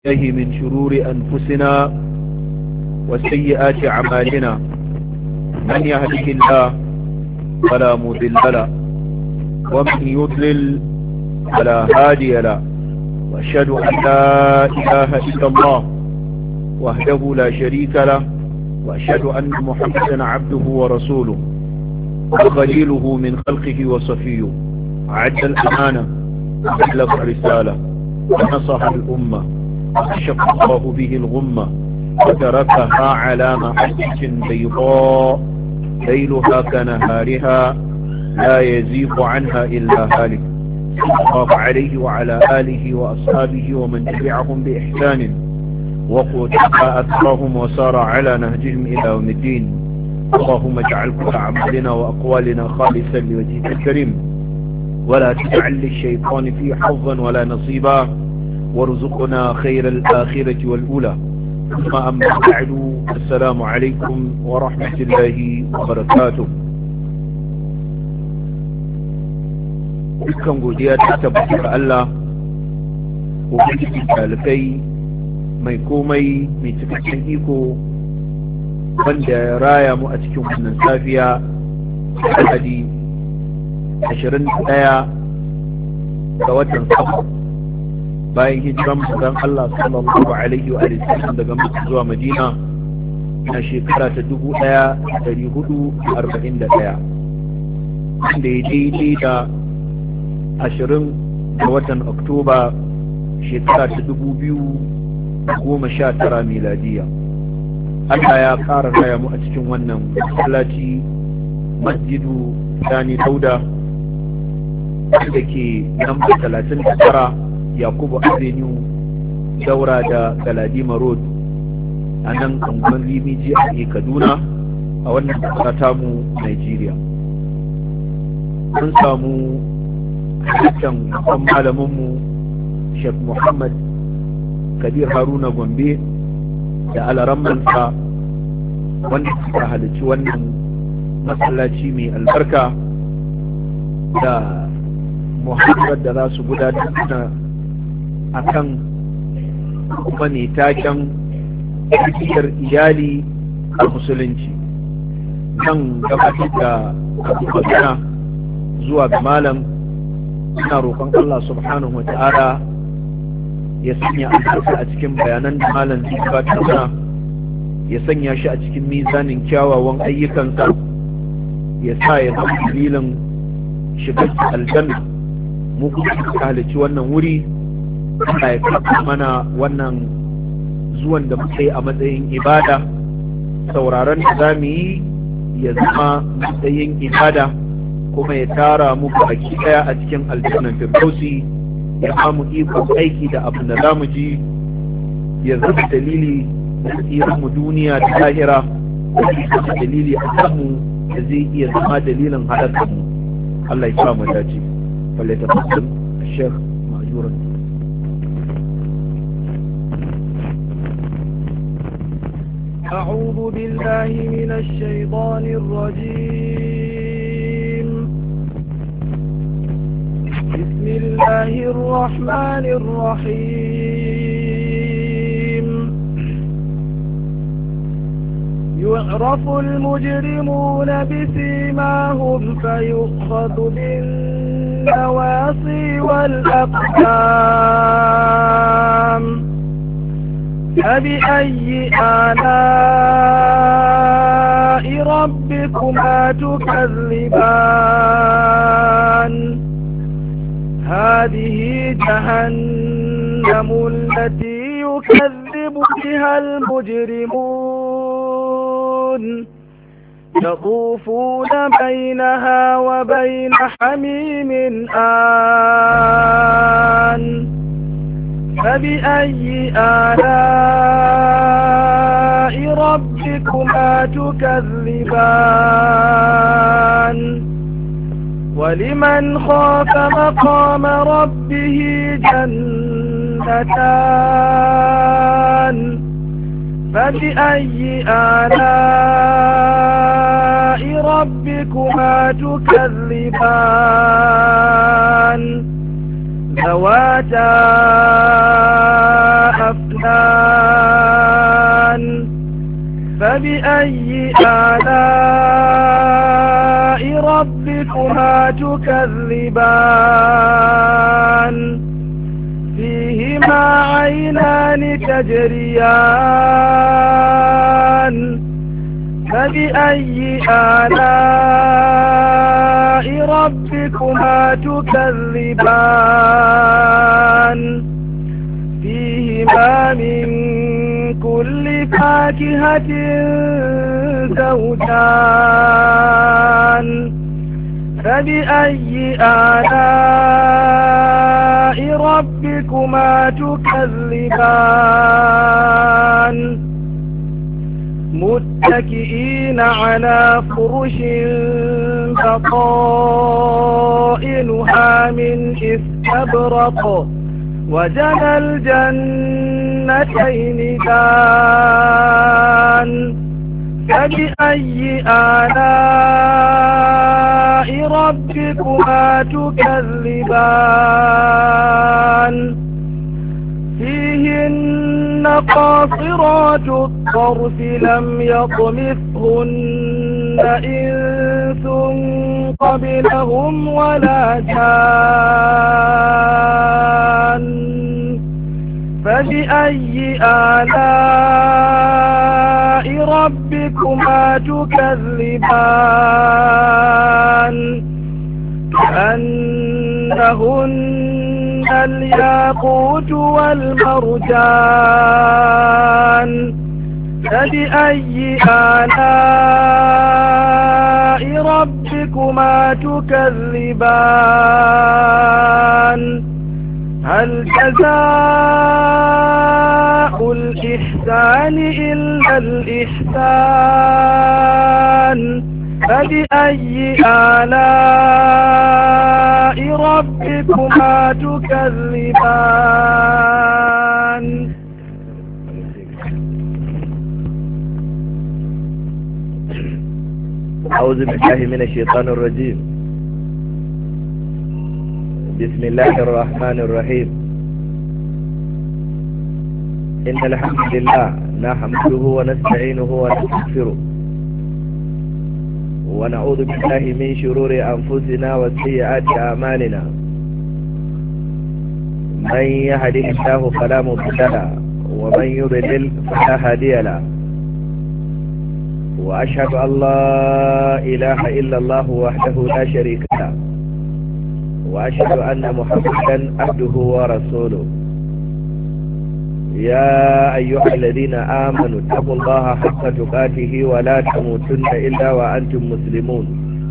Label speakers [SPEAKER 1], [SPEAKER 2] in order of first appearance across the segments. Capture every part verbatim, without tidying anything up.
[SPEAKER 1] الله من شرور أنفسنا وسيئات أعمالنا من يهده الله فلا مضل له ومن يضلل فلا هادي له وأشهد أن لا إله إلا الله وحده لا شريك له وأشهد أن محمدا عبده ورسوله وخليله من خلقه وصفيه عد الأمانة وبلغ الرسالة ونصح الأمة وكشف الله به الغمة وتركها على محجة بيضاء ليلها كنهارها لا يزيغ عنها إلا هالك صلى الله عليه وعلى آله وأصحابه ومن تبعهم بإحسان وقتفى أثرهم وسار على نهجهم إلى يوم الدين. اللهم اجعل كل أعمالنا وأقوالنا خالصا لوجهك الكريم ولا تجعل للشيطان فيه حظا ولا نصيبا وارزقنا خير الآخرة والأولى. ثم أما بعد السلام عليكم ورحمة الله وبركاته. dukkan godiya ta tabbata ga Allah ubangiji talibai mai komai mai cikakken iko wanda ya raya mu a cikin wannan safiya Lahadi ashirin da ɗaya ga watan Safar bayan hijiran manzon Allah sallallahu alaihi wa sallam daga Makka zuwa Madina na shekara ta dubu ɗaya da ɗari hudu da arba'in da ɗaya wanda ya daidai da ashirin ga watan Oktoba shekara ta dubu biyu da goma sha tara miladiya. Allah ya ƙara raya mu a cikin wannan masallaci masjidu Sani Dauda da ke namba talatin da tara Yakubu Avenue daura da Galadima Road a nan kangon Limiji a Kaduna a wannan ƙasa tamu Nigeria. Mun samu halittan babban malaminmu Sheikh Muhammad Kabir Haruna Gombe da alarammansa wanda suka halarci wannan masallaci mai albarka da muhammad da za su gudanar da a kan kuma ne taken tarbiyyar iyali a musulunci. Zan gabatar da magana zuwa ga malam. Ina roƙon Allah subhanahu wa ta'ala ya sanya albarka a cikin bayanan da malam zai gabatar mana, ya sanya shi a cikin mizanin kyawawan ayyukansa, ya sa ya zama dalilin shigar aljanna. Mu kuma suka halarci wannan wuri, Allah ya kafa mana wannan zuwan da muka yi a matsayin ibada, sauraron da za mu yi ya zama matsayin ibada, kuma ya tara mu baki daya a cikin aljannan firdausi, ya ba mu ikon aiki da abin da za mu ji, ya zama dalili na tsiran mu duniya da lahira, ya zama dalili a kanmu da zai iya zama dalilin halakar mu. Allah ya sa mu dace. Falle ta fasil Sheikh Ma'jura.
[SPEAKER 2] أعوذ بالله من الشيطان الرجيم. بسم الله الرحمن الرحيم. يعرف المجرمون بسيماهم فيؤخذ بالنواصي والأقدام. فبأي آلاء ربكما تكذبان؟ هذه جهنم التي يكذب بها المجرمون يطوفون بينها وبين حميم آن. فبأي آلاء ربكما تكذبان؟ ولمن خاف مقام ربه جنتان. فبأي آلاء ربكما تكذبان؟ ذواتا أفنان فبأي آلاء ربكما تكذبان فيهما عينان تجريان فبأي آلاء ربكما تكذبان فيهما من كل فاكهة زوجان فبأي آلاء ربكما تكذبان متكئين على فرش بطائنها من استبرق وجنى الجنتين دان فبأي آلاء ربكما تكذبان فيهن قاصرات الطرف لم يطمثهن إنس قبلهم ولا جان فبأي آلاء ربكما تكذبان كأنهن الياقوت والمرجان فبأي آلاء ربكما تكذبان هل جزاء الإحسان إلا الإحسان فبأي آلاء ربكما تكذبان
[SPEAKER 3] أعوذ بالله من الشيطان الرجيم بسم الله الرحمن الرحيم إن الحمد لله نحمده ونستعينه ونستغفره ونعوذ بالله من شرور أنفسنا وسيئات أعمالنا من يهده الله فلا مضل له ومن يضلل فلا هادي له وأشهد أن لا إله إلا الله وحده لا شريك له وأشهد أن محمدا عبده ورسوله يا أيها الذين آمنوا اتقوا الله حق تقاته ولا تموتن إلا وأنتم مسلمون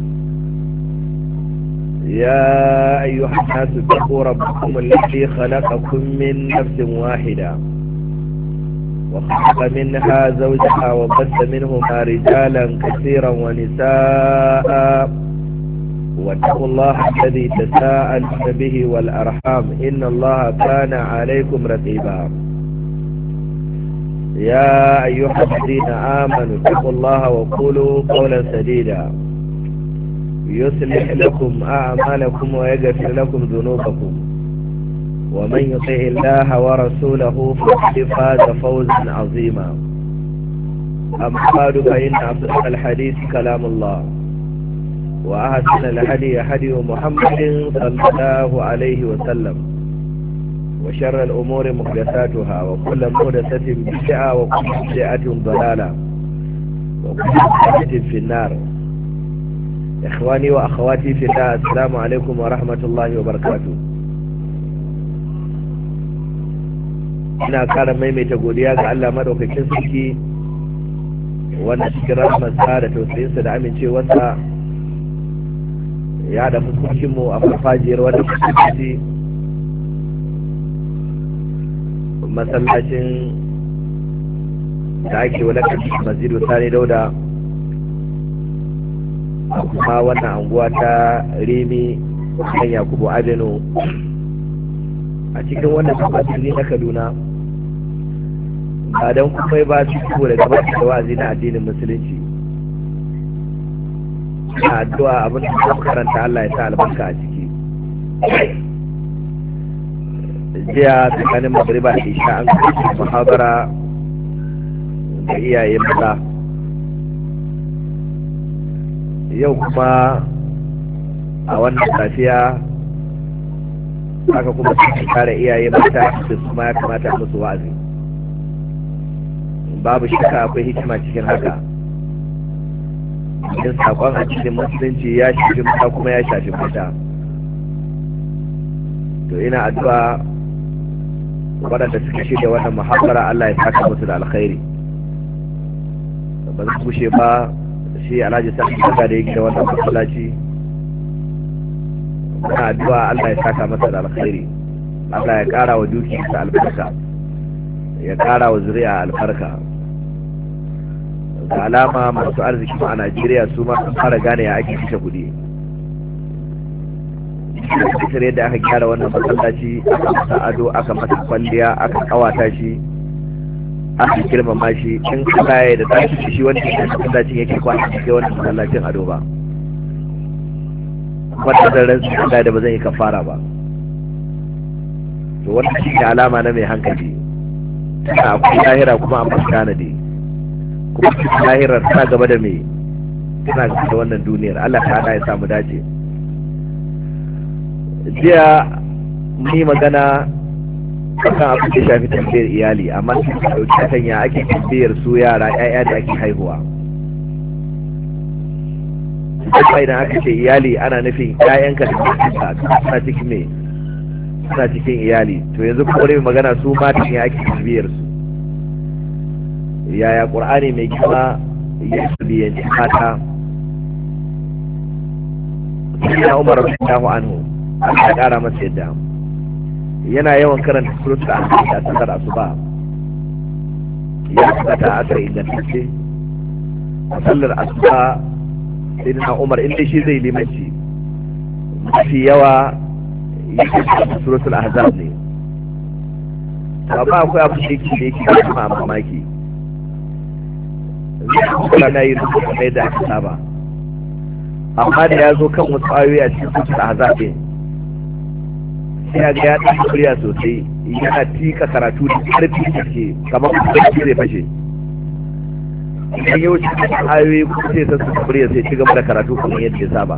[SPEAKER 3] يا أيها الناس اتقوا ربكم الذي خلقكم من نفس واحدة وخلق منها زوجها وبث منهما رجالا كثيرا ونساء واتقوا الله الذي تساءلون به والأرحام إن الله كان عليكم رقيبا يا أيها الذين آمنوا اتقوا الله وقولوا قولا سديدا يصلح لكم أعمالكم ويغفر لكم ذنوبكم ومن يطع الله ورسوله فقد فاز فوزا عظيما أما بعد فإن أصدق الحديث كلام الله وأحسن الهدي هدي محمد صلى الله عليه وسلم وشر الأمور محدثاتها وكل محدثة بدعة وكل بدعة ضلالة وكل ضلالة في النار. إخواني وأخواتي في الله السلام عليكم ورحمة الله وبركاته. ina kara maimaita godiya ga Allah madaukakin sarki wanda cikin rahmarsa da tausayinsa da amincewarsa ya da fuskokinmu a farfajiyar wannan masallacin masallacin da ake walakar masjidu sani dauda a kuma wannan anguwa ta remi kan yakubu adeno a cikin wannan tabbatin na kaduna ba don kuma ba su ko da gabatar da wa'azi na addinin musulunci a addu'a abin da karanta Allah ya sa albarka a ciki jiya tsakanin magriba da isha an kasance muhabara da iyaye maza. Yau kuma a wannan safiya aka kuma kare iyaye mata da su ma ya kamata a musu wa'azi. Babu shakka akwai hikima cikin haka. Cikin sakon a cikin musulunci ya shafi mata kuma ya shafi mata. To ina addu'a waɗanda suka shirya wannan muhabbara Allah ya saka musu da alkhairi. Ba zan kushe ba shi Alhaji Sani daga da yake da wannan masallaci. Muna addu'a Allah ya saka masa da alkhairi. Allah ya ƙara wa dukiyarsa albarka, ya ƙara wa zuri'a albarka. Da alama masu arziki a Najeriya su ma sun fara gane ya ake kashe kuɗi. Kasar yadda aka gyara wannan masallaci, aka masa ado, aka masa kwalliya, aka kawata shi, aka girmama shi, in Allah ya da tashi shi wanda ke masallacin yake kwana ke wannan masallacin ado ba. Wanda zan rantsu Allah da ba zan yi kafara ba. To wannan shi ne alama na mai hankali. Tana akwai lahira kuma an masu tanadi. Kuma cikin lahirar tana gaba da mai, tana gaba da wannan duniyar. Allah ta hada ya samu dace. Jiya mun yi magana kan abin da shafi tambayar iyali, amma sun ɗauki kan ya ake tambayar su yara 'ya'ya da ake haihuwa. Kuma idan aka ce iyali ana nufin 'ya'yanka da mutunta suna cikin me, suna cikin iyali. To yanzu kuma wani magana su matan ya ake tambayar su. Yaya Qur'ani mai girma ya biyanci mata. Sayyidina Umar radiyallahu anhu Allah ya kara masa yadda yana yawan karanta suratul Ahzab da sallar asuba. Ya saka asar ingantacce a sallar asuba. Sayyidina Umar inda shi zai limanci mafi yawa yake karanta suratul Ahzab ne. Amma akwai abu da yake da yake da mamaki. Zai na yi rubutu da aka saba, amma da ya zo kan wasu ayoyi a cikin suratul Ahzab ne, sai ga ya ɗan kuriya sosai, yana tika karatu da ƙarfi da ke kamar kuma zai fashe. Idan yau cikin ayoyi kuma sai sassu kuriya sai ci gaba da karatu kamar yadda ya saba.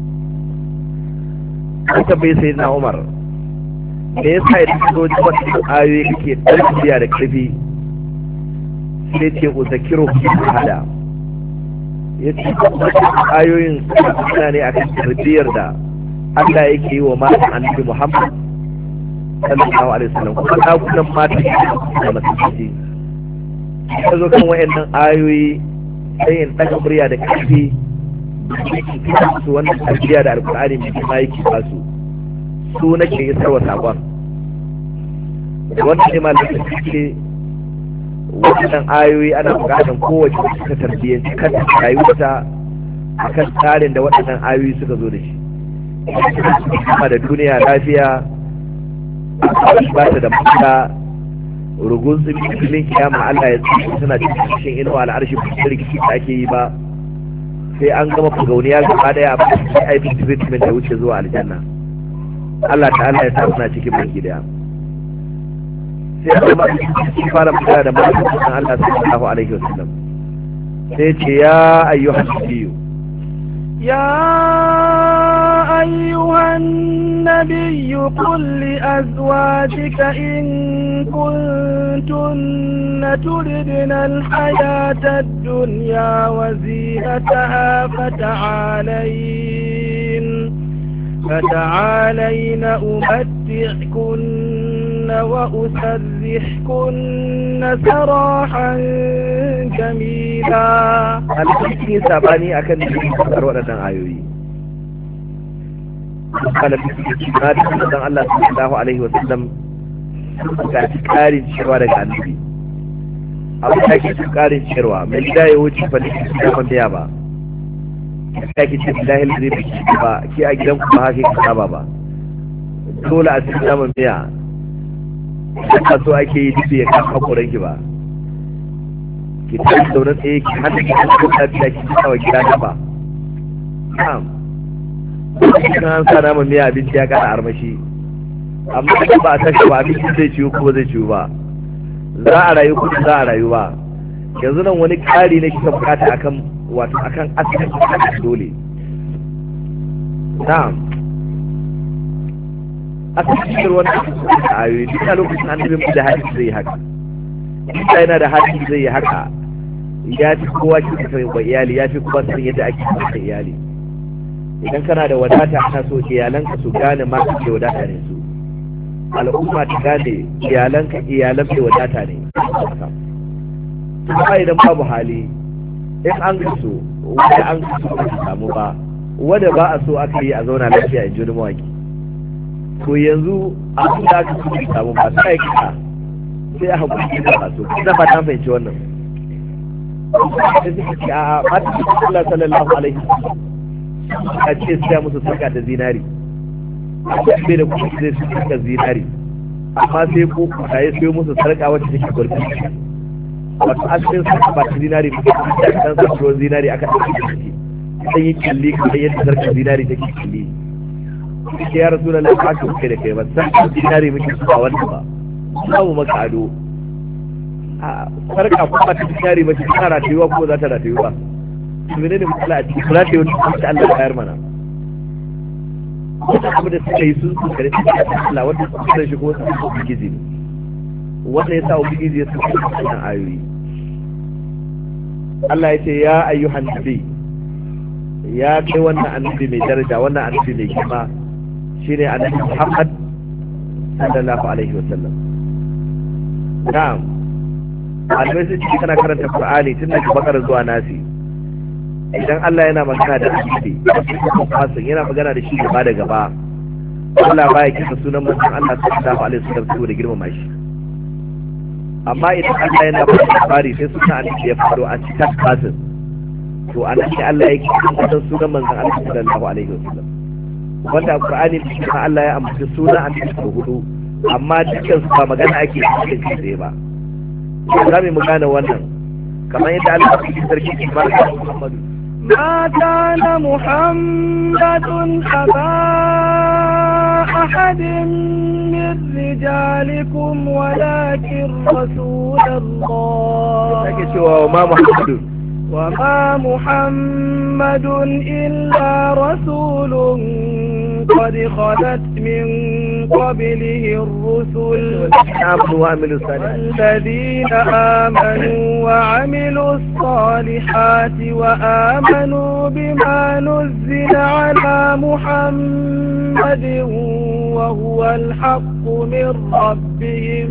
[SPEAKER 3] An tabbai sai na Umar, me yasa idan ka zo cikin ayoyi kake ɗan kuriya da ƙarfi? Sai ce uzakiru hada. Ya ce ayoyin suna ne akan tarbiyyar da Allah yake yi wa matan annabi Muhammad sallallahu alaihi wasallam, kuma dakunan matan da masallaci. Ya zo kan wayannan ayoyi sai in daga murya da karfi su wannan tarbiyya da alkur'ani mai girma yake ba su su nake isarwa sakon. Wannan ne malamin ce wannan ayoyi ana buƙatar kowace ta tarbiyyanci kanta rayuwarta akan tsarin da waɗannan ayoyi suka zo da shi. Kuma da duniya lafiya a ba ta da mata rugun su filin kiyama Allah ya tsaye suna cikin inuwa al'arshi ba su rikici da ake yi ba, sai an gama fagauniya gaba daya a cikin aikin treatment da wuce zuwa aljanna. Allah ta'ala ya sa suna cikin banki daya. Sai a kuma cikin fara magana da masu Allah sallallahu alaihi wasallam sai ce ya ayyuhan nabiyyu
[SPEAKER 2] يا أيها النبي قل لأزواجك إن كنتن تردن الحياة الدنيا وزينتها فتعالين فتعالين أمتعكن وأسرحكن سراحا جميلا.
[SPEAKER 3] الحديث سابعني أكن نذكر وأنا آيوي. قال في كتاب الله صلى الله عليه وسلم كارين شروع النبي. أبو حكي كارين شروع من بداية وجه فلسطين من ديابا. kake ce billahi alladhi ba ki a gidan ku ba haka ki saba ba, dole a cikin naman miya ka so ake yi duk ya kan hakuran ki ba, ki tafi zaune tsaye ki hada ki kan lafiya ki tsawa gida na ba. Na'am, kan an sa naman miya abinci ya kara armashi, amma idan ba a saka ba abinci zai ciwo kuma zai ciwo ba, za a rayu kuma za a rayu ba. Yanzu nan wani ƙari ne kika bukata akan wato akan asalin kika dole. Na'am. Asalin wani da ayoyi duk a lokacin annabin mu da hadisi zai haka. Duk yana da hadisi zai yi haka. Ya fi kowa kika sanin wa iyali, ya fi kowa sanin yadda ake sanin iyali. Idan kana da wadata ana so iyalanka su gane ma kake wadata ne su. Al'umma ta gane iyalanka iyalan mai wadata ne. Kuma idan babu hali in an gaso wanda an gaso ba su samu ba, wanda ba a so aka yi a zauna lafiya in jini mawaki. To yanzu abin da aka so su samu ba sai kika sai a haƙuri da ba so. Ina fata fahimci wannan. A mata Allah sallallahu alaihi wasallam a ce sai musu sarka da zinari. A ce bai da kuma zai su sarka zinari. Amma sai ko ka yi sai musu sarka wacce take gurbi. Wato asalin sarka ba ta zinari ba ta kan sarka zinari aka ɗauki da shi. Sai yi kalli kamar yadda sarka zinari take kalli. Sai ya rasu da lafiya ka kai da kai ba sarka zinari muke su ba wanda ba. Babu maka ado. A sarka kuma ta zinari ba shi tana ratayuwa ko za ta ratayu ba. Mene ne matsala a cikin kula da wani kuma ta Allah bayar mana. Wata abu da suka yi sun su kare suka yi Allah wanda su kusa shi ko su su ubangiji ne. Wanda ya sa ubangiji ya su kusa wannan ayoyi. Allah ya ce ya ayyuhan nabi, ya kai wannan annabi mai daraja, wannan annabi mai girma shine annabi Muhammad sallallahu alaihi wa sallam. Na'am. Albai sai cikin kana karanta Qur'ani tun daga Bakara zuwa Nasi. Idan Allah yana magana da annabi fasin yana magana da shi gaba da gaba, Allah baya kisa sunan manzon Allah sallallahu alaihi wasallam saboda girmama shi. Amma idan Allah yana ba da labari sai sunan annabi ya fado a cikin fasin, to annabi Allah yake kisa sunan manzon Allah sallallahu alaihi wasallam. Wanda a Qur'ani shi Allah ya ambaci sunan annabi sau hudu, amma dukkan su ba magana ake cikin kai ba. Za mu gane wannan kamar yadda Allah ya fi sarki ki barka Muhammadu.
[SPEAKER 2] ما كان محمد أبا أحد من رجالكم ولكن رسول الله
[SPEAKER 3] وما محمد
[SPEAKER 2] وما محمد إلا رسول قد خلت من قبله الرسل والذين آمنوا وعملوا الصالحات وآمنوا بما نزل على محمد وهو الحق من ربهم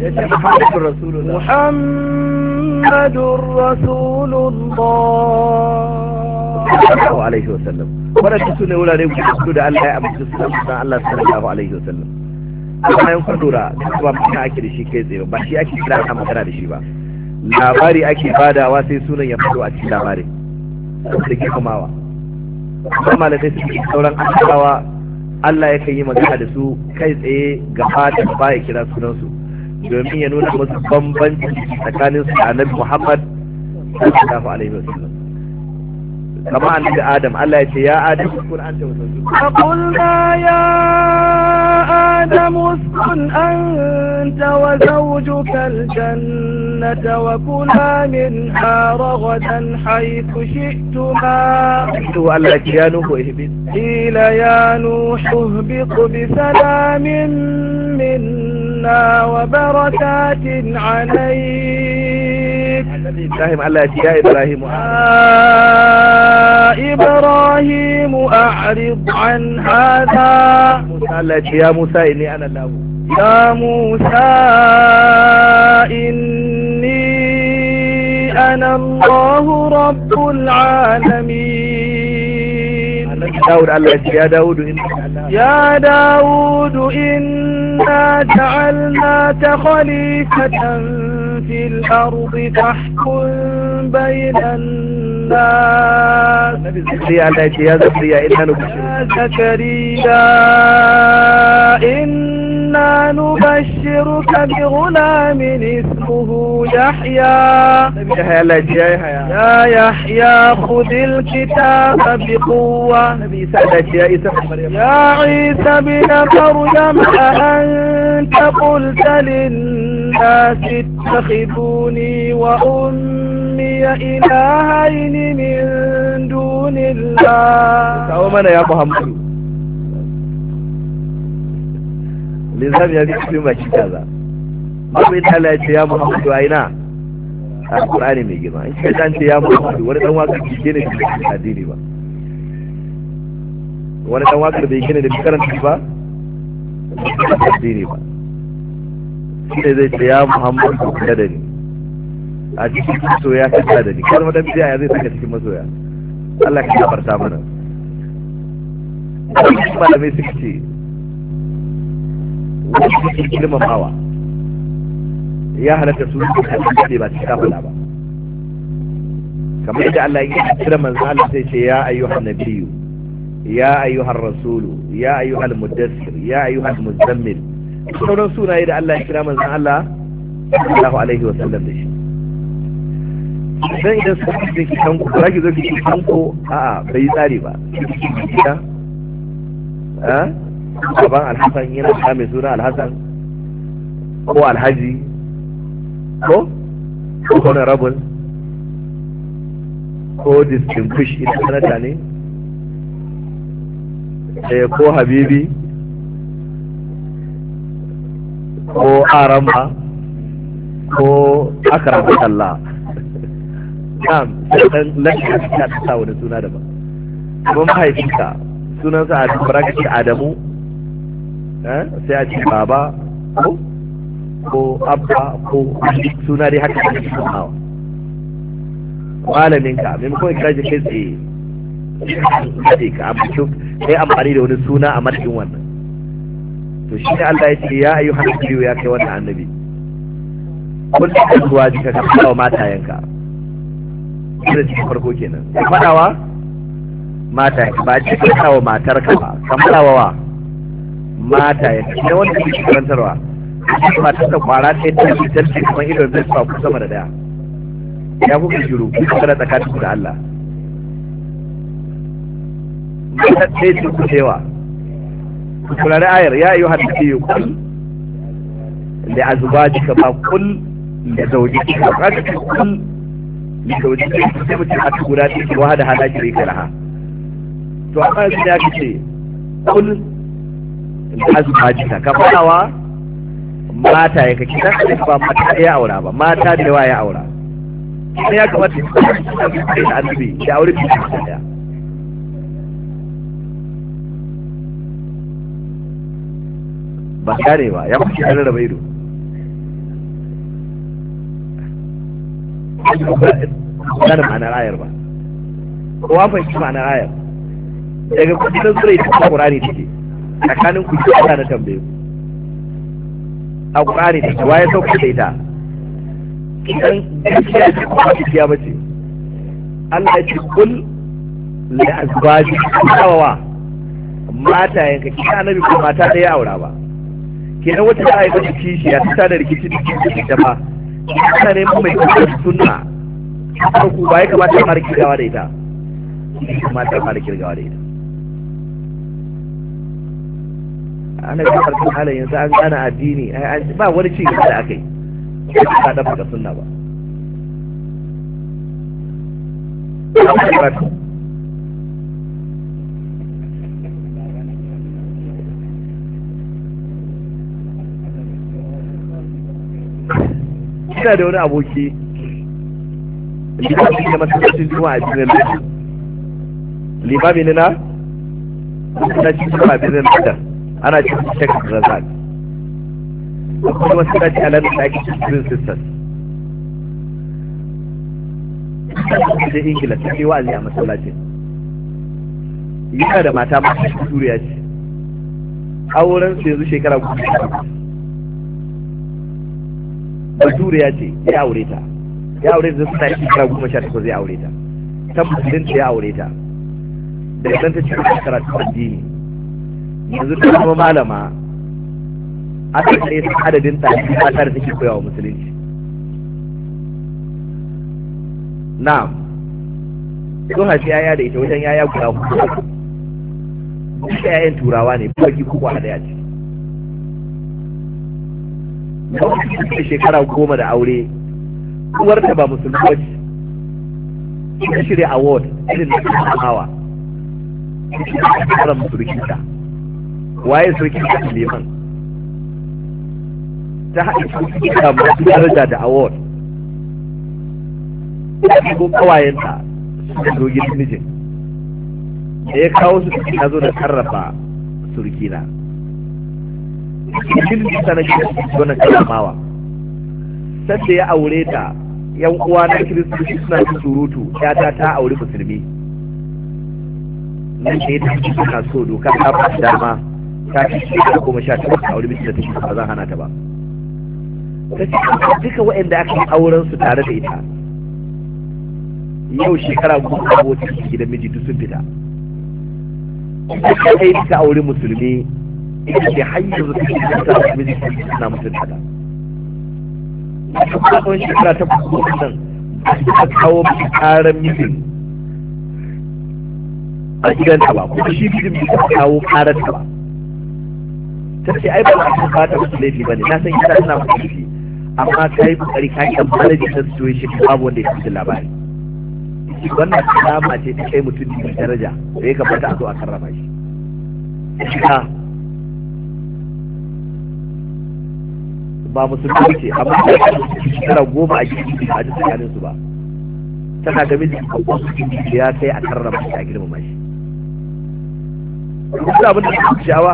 [SPEAKER 2] محمد رسول الله
[SPEAKER 3] sallallahu alaihi wasallam. Waɗanda su ne wurare guda da Allah ya amince su da Allah sallallahu alaihi wasallam. Amma yan kun lura ba magana ake da shi kai tsaye ba shi ake kira ana magana da shi ba. Labari ake badawa sai sunan ya fito a cikin labarin. Da ke kumawa. Kuma malamai su ke sauran annabawa Allah ya yi magana da su kai tsaye gaba da ba ya kira sunansu domin ya nuna musu bambanci tsakanin su da Annabi Muhammad sallallahu alaihi wasallam. كما عند آدم الله يقول يا آدم اسكن أنت وزوجك
[SPEAKER 2] فقلنا يا آدم اسكن أنت وزوجك الجنة وكلا منها رغدا حيث شئتما
[SPEAKER 3] يا نوح اهبط
[SPEAKER 2] قيل يا نوح اهبط بسلام منا وبركات عليك
[SPEAKER 3] إبراهيم الله يا إبراهيم
[SPEAKER 2] إبراهيم أعرض عن هذا
[SPEAKER 3] يا موسى إني أنا الله
[SPEAKER 2] يا موسى إني أنا الله رب العالمين
[SPEAKER 3] داود الله يا داود إني
[SPEAKER 2] يا داود إنا جعلناك خليفة في الأرض تحكم بين الناس
[SPEAKER 3] يا زكريا إنا
[SPEAKER 2] يا زكريا إنا إنا نبشرك بغلام اسمه يحيى يا يحيى خذ الكتاب بقوة يا عيسى بن مريم أأنت قلت للناس اتخذوني وأمي إلهين من دون الله
[SPEAKER 3] يا محمد لذلك يا ذكر ما كذا ما بيت الله يا محمد وأينا القرآن ميجمع إنت أنت يا محمد ولا تواقع بيجيني الديني با ولا تواقع بيجيني بكرة با الديني با إذا يا محمد كذاني أجيب سويا كذاني كل ما تبي يا ذي تكتب مسويا الله كذا برتامنا ما لم يسكتي wani girmamawa ya halatta su ne ba cikin kafala ba kamar yadda Allah ya kira manzo Allah sai ce ya ayyuhan nabiyyu ya ayyuhar rasulu ya ayyuhal mudassir ya ayyuhal muzammil sauran sunaye da Allah ya kira manzo Allah sallallahu alaihi wa sallam da shi dan idan su ce ki kanku ba ki zo ki kanku a'a bai tsari ba a gaban alhassan yana da mai suna alhassan ko alhaji ko honorable ko distinguished ita sanata ne ko habibi ko aramba ko akarar Allah na'am sai lafiya ta ta wani suna daban kuma mahaifinka sunansa a cikin Adamu sai a ci baba ko ko abba ko suna dai haka da shi hawa malamin ka maimakon ka je kai tsaye sai ka ambaci kai amfani da wani suna a madadin wannan to shi ne Allah ya ce ya ayyuhan nabiyyu ya kai wannan annabi kun da zuwa jika ka kawo matayenka da cikin farko kenan fadawa mata ba ce ka kawo matarka ba kammalawa wa mata ya ce wanda ke karantarwa matar da kwara ta yi ta fitar ce kuma idon zai fa ku sama da daya ya kuka shiru ku kana tsakanin ku da Allah mata ce ce ku cewa ku turare ayar ya yi hadda ke yi kul da azwajika ba kul da zaujika ba ka ce kul da zaujika sai mutum a guda ta ce wa hada hada ki rika laha to amma yanzu ya ce kul da azwajika ka fadawa mata ya kake dan ba mata ya aura ba mata da yawa ya aura sai ya kamata su da annabi da aure ki daya ba kare ba ya kuke da raba ido ba da ma'anar ayar ba kowa fahimci ma'anar ayar daga kudi na zura ita Qur'ani take tsakanin ku ki Allah na tambaye ku a Qur'ani take waye sauka da ita idan gaskiya ce ko gaskiya bace Allah ya ce kul li azwaji kawawa mata yanka ki annabi ko mata da ya aura ba kenan wata da ai bace kishi ya ta da rikici da kishi da ba kana ne mai sunna ko ku bai kamata a marki gawa da ita kamata a marki gawa da ita ana ga farkon halin yanzu an gane addini ba wani ci gaba da aka yi ba da baka sunna ba ina da wani aboki limami na masallacin juma'a a birnin Lagos limami ne na masallacin juma'a a birnin Lagos ana cikin shekar razak akwai masallaci a lalata ake cikin sisters da ingila ta yi wa'azi a masallacin yana da mata masu turiya ce auren su yanzu shekara guda baturiya ce ya aure ta ya aure ta suna yi shekara goma sha takwas ya aure ta ta musulunta ya aure ta daga nan ta cikin karatu addini yanzu ta zama malama aka ne adadin ɗalibai mata da take koyawa musulunci. na'am sun haifi yaya da ita wajen yaya guda hudu, duka yayan turawa ne baki kuku a daya ce. lokacin da shekara goma da aure uwarta ba musulmi ba ce, ta shirya award irin da ta hawa ta kara musulkinta waye surkinta liman ta haɗe ta masu daraja da award ta ko kawayenta suka zo gidan mijin da ya kawo su ya zo da sarrafa surkina cikin nisa na gidan wannan karamawa sanda ya aure ta yan uwa na kiristoci suna ci surutu yata ta aure musulmi nan ne ta ci suna so doka ta ba dama ta ci shi da goma sha takwas a aure mijin da ta ci ba zan hana ta ba ta ce duka waɗanda aka yi auren su tare da ita yau shekara goma a wata gidan miji duk sun fita ita kai ta aure musulmi ita ce hanyar da take da ta miji suna mutunta ta ta tsawon shekara ta kuma nan ta kawo miki karan mijin a gidanta ba kuma shi mijin bai ta kawo karan ta ba ta ce ai ba ta fata musu laifi ba ne na san ita tana musu laifi amma ka yi kokari ka yi manage ta situation babu wanda ya fi labari wannan alama ce ta kai mutum da daraja da ya kamata a zo a karrama shi shiga ba musulmi ce amma ta yi shekara goma a gidan da a ji tsakanin su ba tana ga miji babban da ya kai a karrama shi a girmama shi kuma abin da ke sha'awa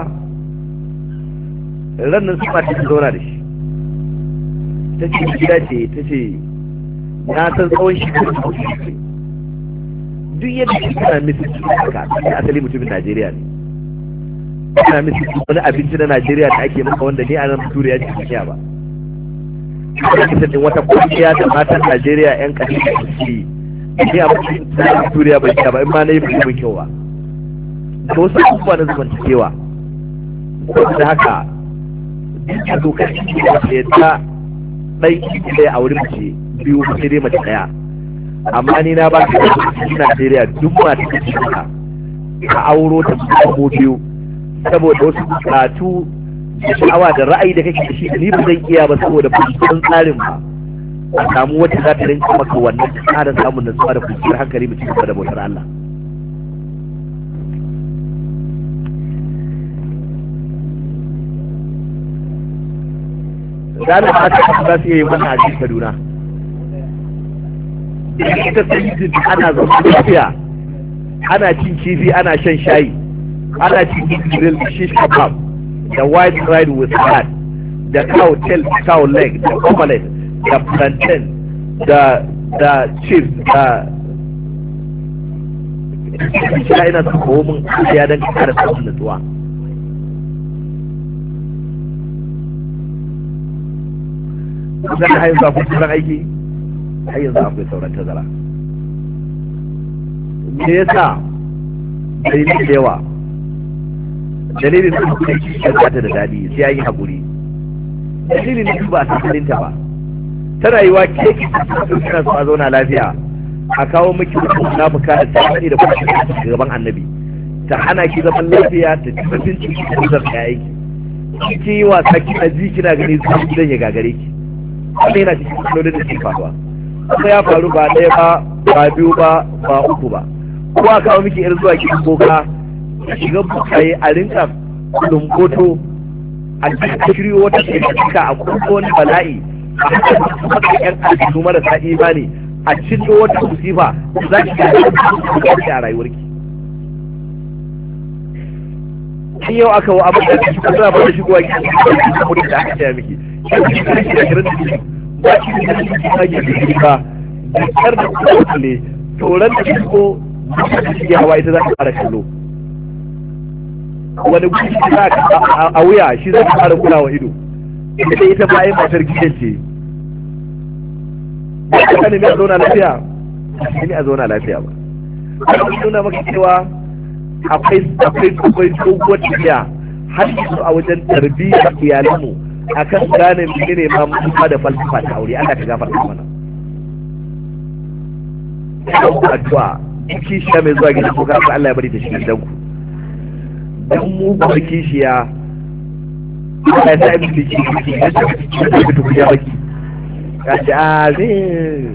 [SPEAKER 3] ran nan su ma ta zauna da shi ta ce gida ce ta ce na san tsawon shekaru da mutum duk yadda shi kana misali haka sai asali mutumin Najeriya ne kana misali wani abinci na Najeriya da ake maka wanda ne a nan Turiya ce kiya ba kana misali wata kungiya da matan Najeriya yan kashi da shi ne a mutum na Turiya bai kiya ba in ma na yi mun kyau ba da wasu abubuwa na zamantakewa da haka duk dokar ciki da ke ta ɗai da ya auri mace biyu sai dai mace ɗaya amma ni na ba ka cikin Najeriya duk ma ta cikin ka ka auro ta kuma biyu saboda wasu bukatu da sha'awa da ra'ayi da kake da shi ni ba zan iya ba saboda ban tsarin ba a samu wacce za ta rinka maka wannan tsarin samun nutsuwa da kwanciyar hankali mutum gaba da bautar Allah. Gane ba ta za su iya yi mana a cikin Kaduna. Ita sai ana zama lafiya, ana cin kifi, ana shan shayi, ana cin grill shish kebab, da white rice with salad, da cow tail, cow leg, da omelette, da plantain, da da chips, da shi ina su kowo mun ya dan kara samun nutsuwa. Kusan har yanzu akwai sauran aiki, har yanzu akwai sauran tazara. Me yasa dalilin da yawa dalilin da kuma kishiyar ta da daɗi sai an yi haƙuri. Dalilin da ba a san ta ba. Tana yi wa keki suna so a zauna lafiya a kawo miki mutum na buka da tsari da kuma gaban annabi. Ta hana ki zaman lafiya ta ci mutunci ki da zar ya aiki. Ki yi wasa kina ji kina gani zuwa gidan ya gagare ki. Wannan yana cikin matsalolin da ke faruwa. Kuma ya faru ba ɗaya ba, ba biyu ba, ba uku ba. Ko a kawo miki yar zuwa gidan boka, a shiga bukaye a rinka lumboto, a shiryo wata shirka a kuma wani bala'i, a haka yan aljihu marasa imani, a cinno wata musifa za ki ga a rayuwarki. in yau aka wa abin da ke shiga suna ba da shigowa gidan da mutum da aka taya miki shi da shi da shirin da shi ba shi da shi da shi da shi ba da kyar da kuma ne toron da shigo da shi hawa ita za ta fara kallo wani gudu za a wuya shi za ta fara kulawa ido ita ita ba yin matar gidan ce ba ta kanin a zauna lafiya shi ne a zauna lafiya ba a nuna maka cewa akwai akwai akwai doguwar tafiya har yanzu a wajen tarbiyyar iyalanmu akan gane menene ma mutuwa da falsafa ta aure. Allah ka gafarta mana. Addu'a kishiya mai zuwa gidan ku kafin Allah ya bari ta shi gidanku. Dan mu ba kishiya Allah ya sa ibn biki biki ya ta fito ku ya baki. Ka ji azin.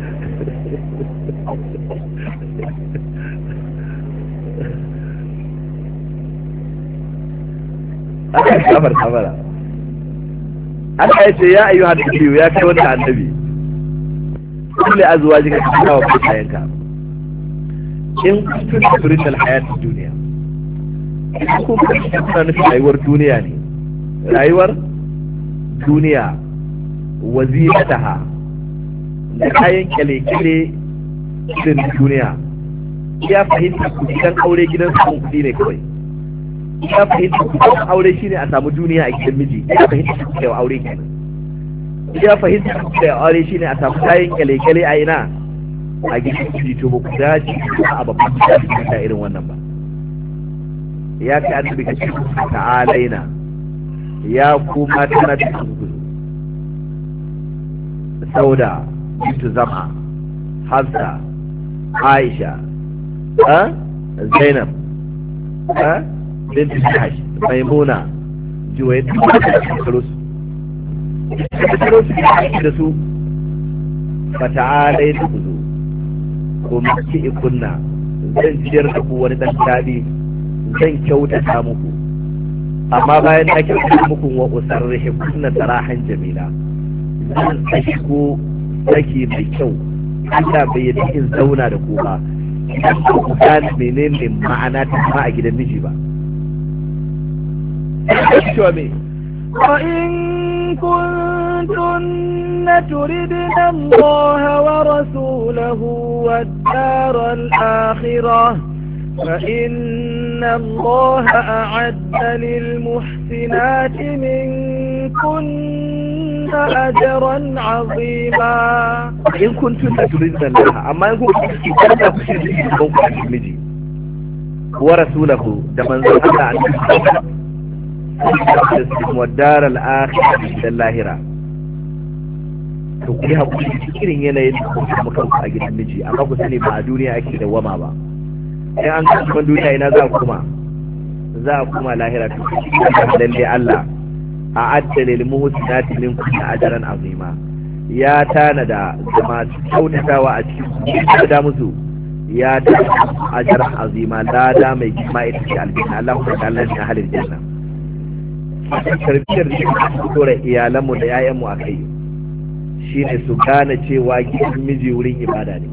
[SPEAKER 3] Allah ya gafarta mana. Allah ya ce ya ayyuhan nabiyyu ya kai wannan annabi kulli azwajika kana wa mutayanka in kuntum turidun alhayat ad-dunya in kun kuna nufin rayuwar duniya ne rayuwar duniya wazirataha da kayan kyale-kyale din duniya ya fahimta ku gidan aure gidan samun kuɗi ne kawai ya fahimta ku gidan aure shine a samu duniya a gidan miji ya fahimta ku kai aure kenan ya fahimta ku kai aure shine a samu kayan kyale-kyale a ina a gidan miji to ba ku dace a babban gida da irin wannan ba ya kai annabi ka ce ta'alaina ya ku mata na cikin gudu sauda bintu zama hafsa aisha ha zainab ha bintu jahash maimuna juwai da su da su fata'alai da ku zo ko mace ikunna zan ciyar da ku wani dan daɗi zan kyautata muku amma bayan na kyautata muku wa usarrihi kunna sarahan jamila zan saki ko saki mai kyau Allah bai yi in zauna da ku ba idan ku gane menene ma'ana ta ma a gidan miji ba cewa me
[SPEAKER 2] وإن كنتن تردن الله ورسوله والدار الآخرة فإن الله أعد للمحسنات منكن أجرا عظيما.
[SPEAKER 3] إن كنتن تردن الله أما إن كنتن تردن ورسوله دمان زمان عنه wadar al'akhirah da lahira to ku yi hakuri irin yanayin da kuka muka a gidan miji amma ku sani ba a duniya ake da wama ba sai an kuma duniya ina za a kuma za a kuma lahira to lalle Allah a adda lil muhsinati minkum ajran azima ya tanada da masu kyautatawa a cikin da musu ya tanada ajran azima lada mai kima ita ce aljanna Allah ta Allah ne halin janna tarbiyyar da dora iyalanmu da 'ya'yanmu a kai shi ne su gane cewa gidan miji wurin ibada ne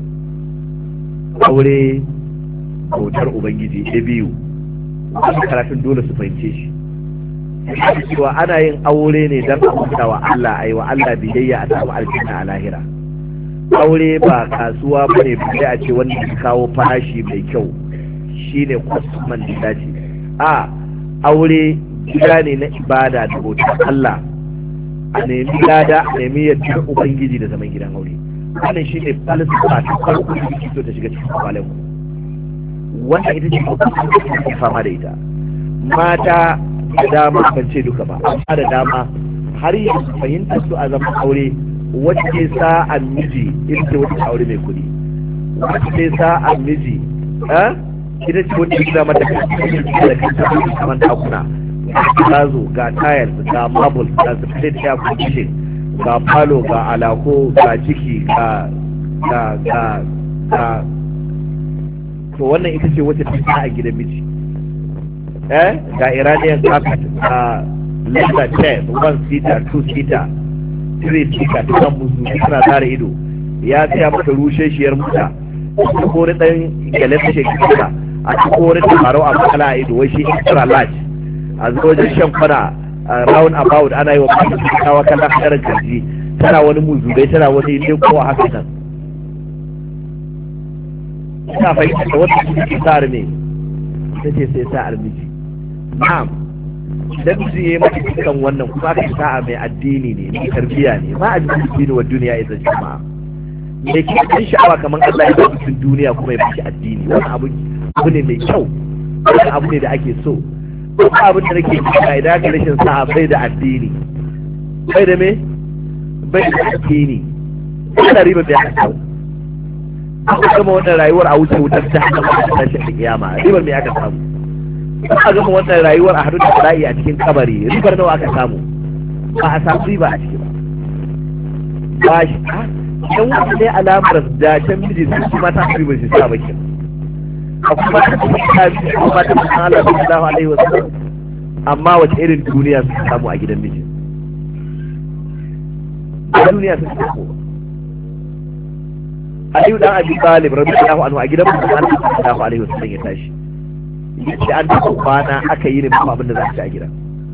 [SPEAKER 3] aure bautar ubangiji da biyu wasu karatun dole su fahimce shi cewa ana yin aure ne don abuta wa Allah a yi wa Allah biyayya a samu aljanna a lahira aure ba kasuwa ba ne bude a ce wanda ya kawo farashi mai kyau shi ne kwasuman da dace a aure gida ne na ibada da bautar Allah a nemi lada a nemi yadda ubangiji da zaman gidan aure wannan shi ne falsafa ta farko da ke so ta shiga cikin kwalen ku wanda ita ce kuma fama da ita mata da dama ban ce duka ba amma da dama har yanzu fahimtar su a zaman aure wacce ke sa a miji ita ce wacce aure mai kuɗi wacce ke sa a miji ita ce wacce ke sa mata da kanta kamar takuna gazo ga tayar ga marble ga split air condition ga palo ga alako ga ciki ga ga ga ga to wannan ita ce wacce ta a gidan miji eh ga iranian carpet ga leather chair one seater two seater three seater ta muzu tana tare ido ya tsaya maka rushe shiyar muta ko kore dan gele ta shekara a cikin kore tabarau a makala a ido wai shi extra large a zo wajen shan kwana round about ana yi wa kwanci kawo kallon hadarin karji tana wani muzudai tana wani ilin kowa haka nan ina fahimta da wata kuma ke sa ne ita ce sai sa almiji na'am idan miji ya yi mata cikin wannan kuma aka sa'a mai addini ne mai tarbiyya ne ma a jikin addini wa duniya ya zai jama'a mai ke kan sha'awa kamar Allah ya ba cikin duniya kuma ya bashi addini wani abu ne mai kyau wani abu ne da ake so ko abin da nake kira idan ka rashin sa'a bai da addini bai da me bai da addini ana riba bai aka samu aka gama wannan rayuwar a wuce wutar ta hannun da tashin da kiyama ribar me aka samu aka gama wannan rayuwar a hadu da bala'i a cikin kabari ribar nawa aka samu ba a samu riba a ciki ba ba shi dan wani ne alamar da can miji su kuma ta riba shi sa bakin a kuma ta ta kuma ta manzon Allah sallallahu alaihi wasallam amma wace irin duniya su samu a gidan miji duniya su samu Aliyu dan Abi Talib radiyallahu anhu a gidan manzon Allah sallallahu alaihi wasallam ya tashi yace an ta kwana aka yi ne ba abin da za ci a gidan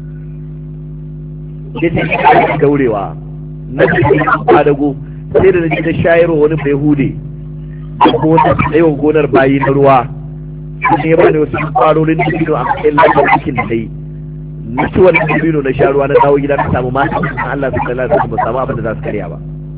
[SPEAKER 3] yace daurewa na ji adago sai da naji da shayarwa wani bai hude gonar yawan gonar bayi na ruwa shi ne ba da wasu kwarorin dabino a kai lafiyar cikin da yi mutuwar dabino na sha ruwa na dawo gida na samu mata Allah su kalla su ba samu abin da za su karya ba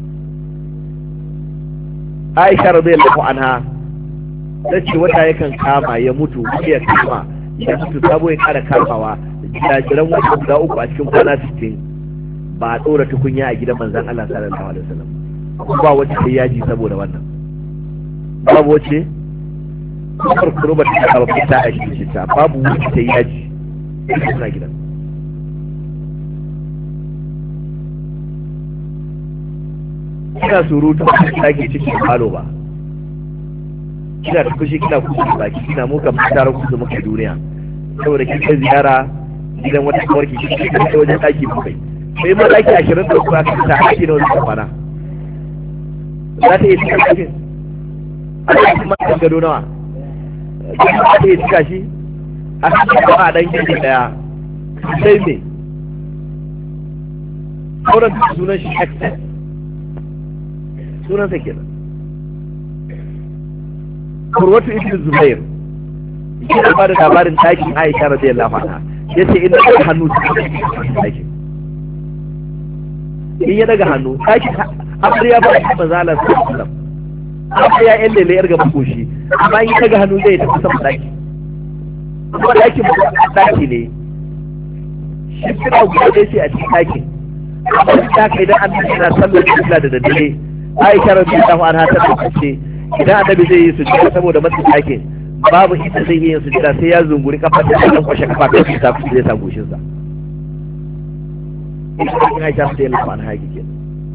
[SPEAKER 3] Aisha radiyallahu anha ta ce wata yakan kama ya mutu ya kama ya mutu sabo ya kara kamawa jajiran wata guda uku a cikin kwana sittin ba a tsora tukunya a gidan manzan Allah sallallahu alaihi wasallam ba wacce sai yaji saboda wannan babu wacce kafar kuruba ta kaba fita a shi ta babu wacce sai yaji suna gidan kina surutu ba ke cikin falo ba kina ta fushi kina kusa baki kina muka fitar kusa muka duniya saboda kin kai ziyara gidan wata kawarki kike kai wajen daki bakwai sai ma daki ashirin da uku aka ta aiki na wani kafana za ta iya cika cikin a cikin matan gado nawa za ta iya cika shi a cikin ba a dan gidi daya sai me sauran sunan shi access sunan sa kenan Kurwatu ibn Zubair yana ba da labarin ɗakin Aisha radiyallahu anha yace in daga hannu ɗakin in ya daga hannu ɗakin amarya ba shi manzo Allah sallallahu alaihi wasallam amarya yan lele yar gaba koshi amma in ya daga hannu zai tafi sama ɗaki kuma ɗakin ɗaki ne shi kira guda ɗaya ce a cikin ɗakin amma ta kai dan annabi yana sallar da daddare Aisha radiyallahu anha ta ce idan annabi zai yi sujjada saboda matsin ɗakin babu inda zai yi sujjada sai ya zunguri kafar da ya kwashe kafa ta fi tafi zai sa goshin sa ina cikin Aisha sai Allah an haƙi ke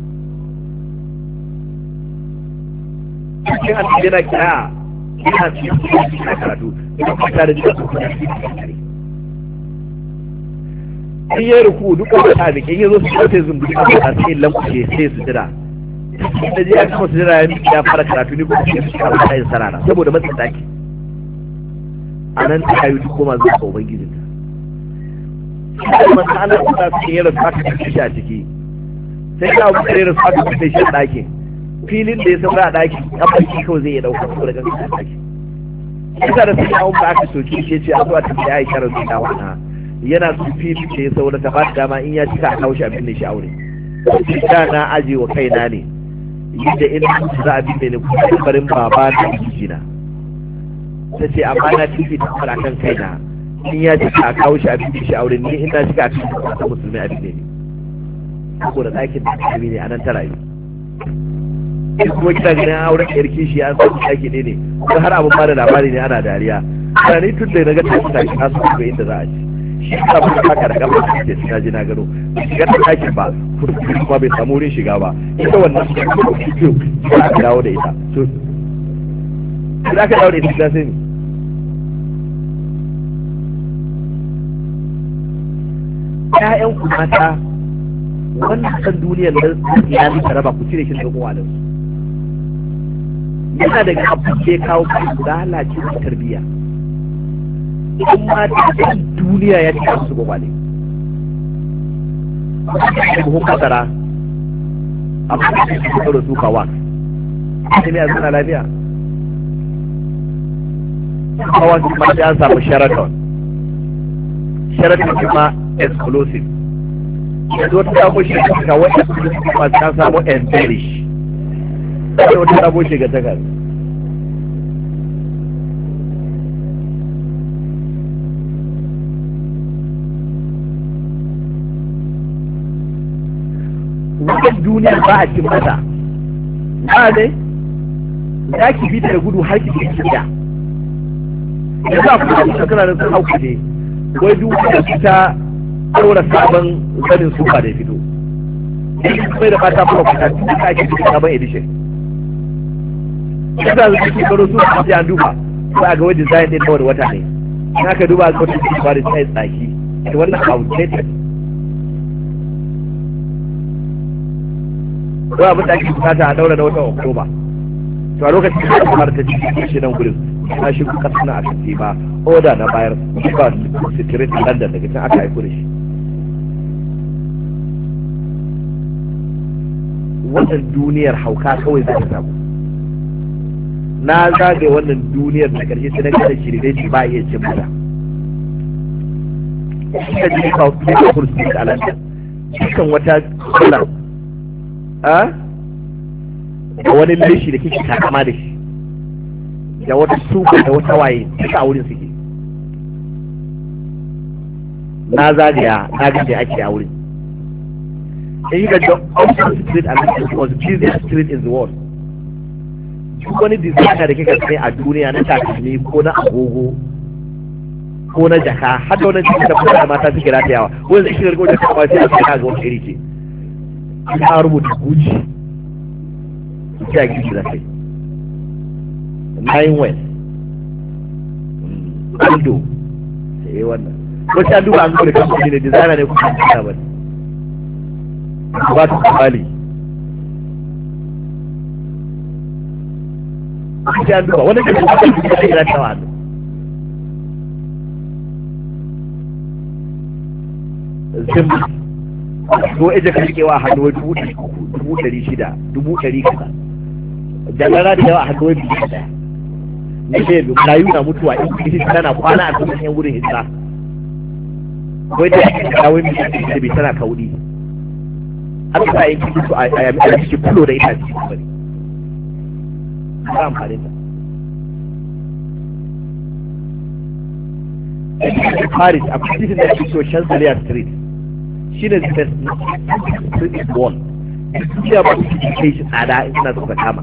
[SPEAKER 3] cikin annabi yana kira ina cikin karatu ina kwata da jikin in yi ruku duka da tabi in yi zo su sai zunguri kafa sai lankushe sai sujjada da ji aka masu jira ya fara karatu ne kuma shi suka fara yin sarara saboda matsin daki a nan ta yi duk koma zuwa ga ubangijin ta shi da masu ana suna su yi rasu aka kashe shi a ciki sai ka abu kare rasu aka kashe shi a ɗakin filin da ya saura a ɗakin ƙafarki kawai zai iya ɗauka saboda gangan a ɗakin isa da sun yawon ba aka soke shi ce a zuwa ta da aisha rasu da wana yana su filin da ya saura ta ba ta dama in ya cika a kawo shi abin da shi aure da na aje wa kaina ne yadda ina za a bin ne kuma barin baba da jijina ta ce amma na tifi ta fara kan kaina in ya cika a kawo shi abin da shi aure ni ina cika a cikin wata musulmi abin ne saboda ɗakin da musulmi ne a nan ta rayu in kuma kina ganin auren yar kishi an san ɗaki ne ne kuma har abin ba da labari ne ana dariya ana ni tun da na ga tashi tashi na su ga inda za a ci shi ka ba haka da gaba da ke suna ji na gano shiga ta ɗakin ba kuma bai samu wurin shiga ba ita wannan ba aka dawo da ita to da aka dawo da ita sai ne ƴaƴan ku mata wannan kan duniyar da ya bi raba ku cire shi daga kowalansu yana daga abin da ya kawo kai da lalace da tarbiyya in mata duniya ya cika su gwagwale buhun masara a kuma da su karo su kawa sai ne a suna lafiya kawa su kuma sai an samu sheraton sheraton kuma exclusive yanzu wata samun shekara wata kuma ta samu embellish sai wata samun shekara duniya ba a cin mata ba ne za ki bi da gudu har ki fi gida da za ku da shekara da sun hauka ne wai duniya ta ɗaura sabon zanin suka da fito sai da mata kuma kwata tun da ake cikin sabon edition yadda zai ke karo su a an duba ba a ga wani design ɗin na wata ne in aka duba ga wata cikin ba da sai tsaki da wannan outdated ba abin da ake bukata a daura na watan oktoba to a lokacin da kuma ta cikin shi nan gudun na shi kuka suna a kasi ba oda na bayar ba sitirin london daga can aka haifu da shi wannan duniyar hauka kawai za ta samu na zagaye wannan duniyar da karshe sai na gane shi da shi ba iya cin mata shi da jini kawo kuma kursu da alanta cikin wata kula a da wani lishi da kike takama da shi da wata suka da wata waye duka a wurin suke na zagaya na gaje ake a wurin sai yi ga the Oxford Street and was the busiest street in the world duk wani designer da kika sai a duniya na takalmi ko na agogo ko na jaka har da wani cikin da kuma da mata suke ratayawa wanda shi gargo da kawai sai a kai ga wata iri ce ta rubuta guji ta gidi da kai nine west ando sai wannan ko ta duba an gode kamfani ne designer ne kuma ta bane ba ta kwali sai an duba wannan da kuma ta kira ta wa zimba ko eje ka rikewa a hannu dubu ɗari uku dubu ɗari shida dubu ɗari kaza da rana da yawa a hannu biyu ɗaya ne ke rayu na mutuwa in kuma tana kwana a cikin yan wurin hijira wai da yake da wani da bai tana kaudi an sa yin kitu a yami a cikin fulo da ita cikin bane ba amfani da Paris a cikin da ake so Champs-Élysées Street shi ne the street is one duniya ba su ke kai shi tsada in suna suka kama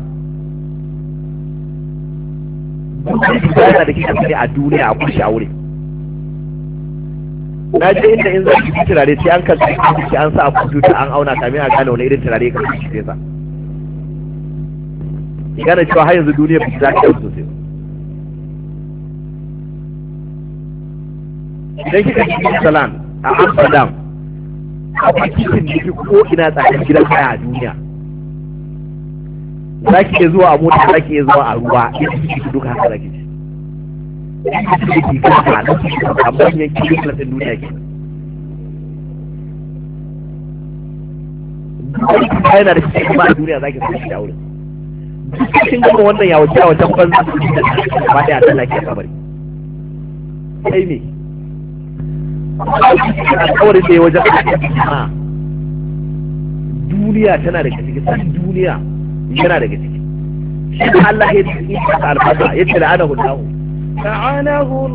[SPEAKER 3] duk da yana da kika sani a duniya a kushe a wurin na je inda in za ki fi turare sai an kan sai an sa a kwamfuta an auna kamin a gane wani irin turare ka fi shi sa gane cewa har yanzu duniya ba za ta yi sosai idan kika ci salan a Amsterdam a cikin jiki ko ina tsakin gidan kaya a duniya za ki iya zuwa a mota za ki iya zuwa a ruwa yadda kike duka haka za ki ci da ke kasa na su a manyan kilomita ɗin duniya ke wani kuma yana da shi kuma a duniya za ki san shi da wurin duk cikin gama wannan yawace a wajen banza su da ba da yadda na ke kamar sai me alkawarin da ya wajen a duniya tana da ciki san duniya yana daga ciki shi da Allah ya yi ta alfasa ya ce la'anahu Allah
[SPEAKER 2] لعنه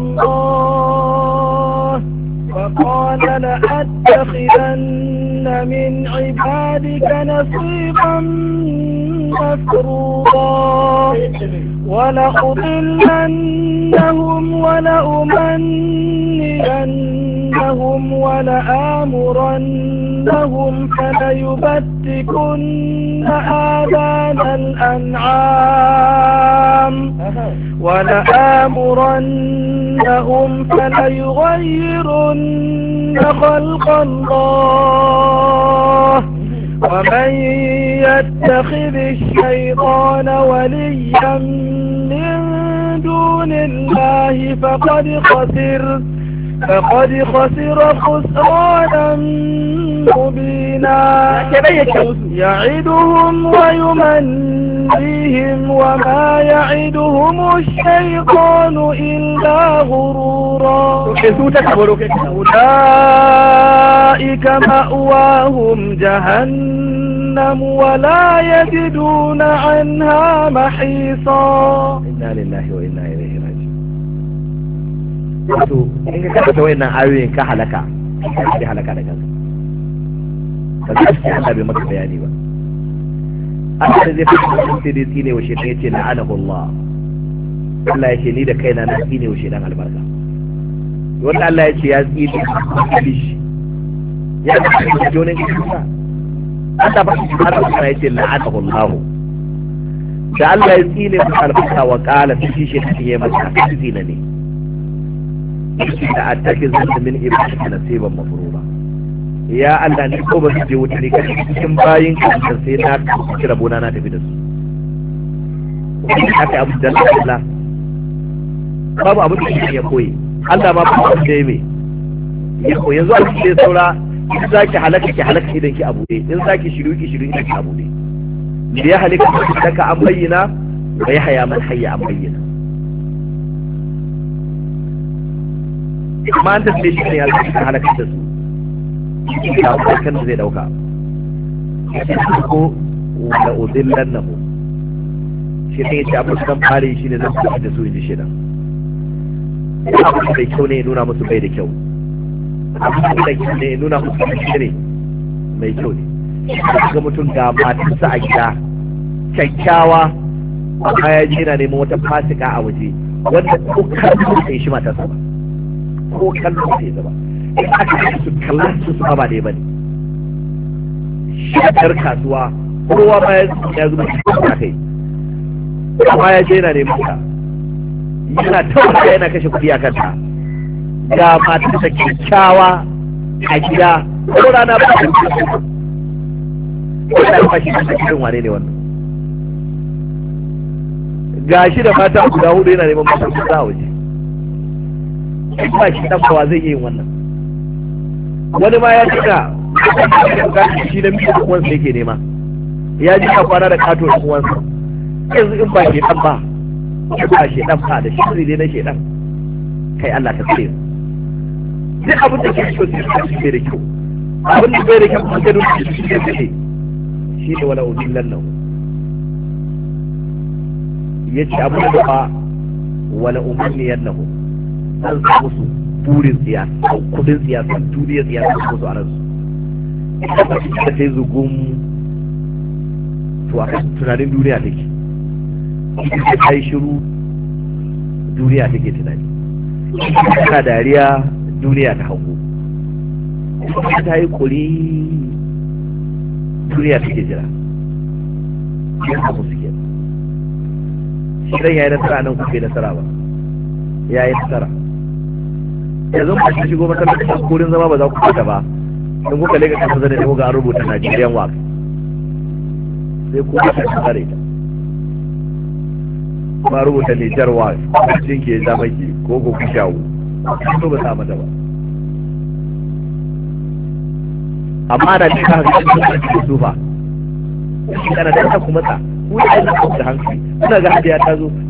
[SPEAKER 2] الله وقال لأتخذن من عبادك نصيبا مفروضا ولأضلنهم ولأمنينهم ولآمرنهم فليبتكن آذان الأنعام ولآمرنهم فليغيرن خلق الله ومن يتخذ الشيطان وليا من دون الله فقد خسر فقد خسر خسرانا مبينا يعدهم ويمنيهم وما يعدهم الشيطان إلا غرورا أولئك مأواهم جهنم ولا يجدون عنها محيصا
[SPEAKER 3] إنا لله وإنا إليه راجعون wato in ka karanta wayannan ayoyin ka halaka ka halaka da kanka ba za ka Allah bai maka bayani ba Allah da zai fi sai dai tsine wa shedan yace la'anahu Allah Allah yace ni da kaina na tsine wa shedan albarka wanda Allah yace ya tsine shi ya da jonin kisa Allah ba shi har Allah yace la'anahu Allah da Allah ya tsine mu albarka wa qala fi shi shi ya masa tsine ne da attaki zan min ibadati nasiban mafruba ya Allah ni ko ba su je wuta ne kai cikin bayin ka sai na kira bona na tafi da su haka abu da Allah babu abu da ya koyi Allah ma ba da ya mai ya koyi yanzu a cikin saura in zaki halaka ki halaka idan ki abu in zaki shiru ki shiru idan ki abu ne da ya halaka ki daga an bayyana wa ya haya man hayya an bayyana ma an tafi shi ne halaka halaka da su da kan zai dauka ko da udillan nahu shi ne ya abu kan fare shi ne zan tafi da su inji shi nan abu da kyau ne ya nuna musu bai da kyau abu da kyau ne ya nuna musu shi ne mai kyau ne ga mutum ga matarsa a gida kyakkyawa amma ya je na neman wata fasika a waje wanda ko kallon sai shi matarsa ba ko kallon sai ba in aka yi su kallon su su ba dai ba ne shagar kasuwa kowa ma ya zuba shi a kai amma ya je yana neman ta yana tabbata yana kashe kuɗi a kanta ga matarsa kyakkyawa a gida ko rana ba ta ko da fashi da cikin wane ne wannan gashi da mata guda hudu yana neman mata kusa a waje in ba shi dan bawa zai yi wannan wani ma ya jika shi da miji uwansa yake nema ya ji a kwana da kato da uwansa yanzu in ba shi dan ba ba shi dan ba da shi ne na shi dan kai Allah ka tsare duk abin da ke so sai shi bai da kyau abin da bai da kyau kuma gado shi ne shi ne wala udillan lahu yace abin da ba wala umanniyan lahu an samu su burin siyasa kudin siyasa duniyar siyasa su su a ransu ita ba shi da sai zugun to a kan tunanin duniya take ita ta yi shiru duniya take tunani ita dariya duniya ta hagu ita ta yi kuri duniya take jira yin abu suke shirin ya yi nasara nan kuke nasara ba ya yi nasara yanzu ba shi shigo masallacin kurin zama ba za ku fita ba in kuka lega kasa zane ne kuka an rubuta Nigerian wax sai ku ka tsare ta ba rubuta Niger wax cikin ke zama ki ko ko ku shawo ko ba sa mata ba amma da duka ga su fa kana da ku mata ku da Allah ku da hankali kuna ga hadiya ta zo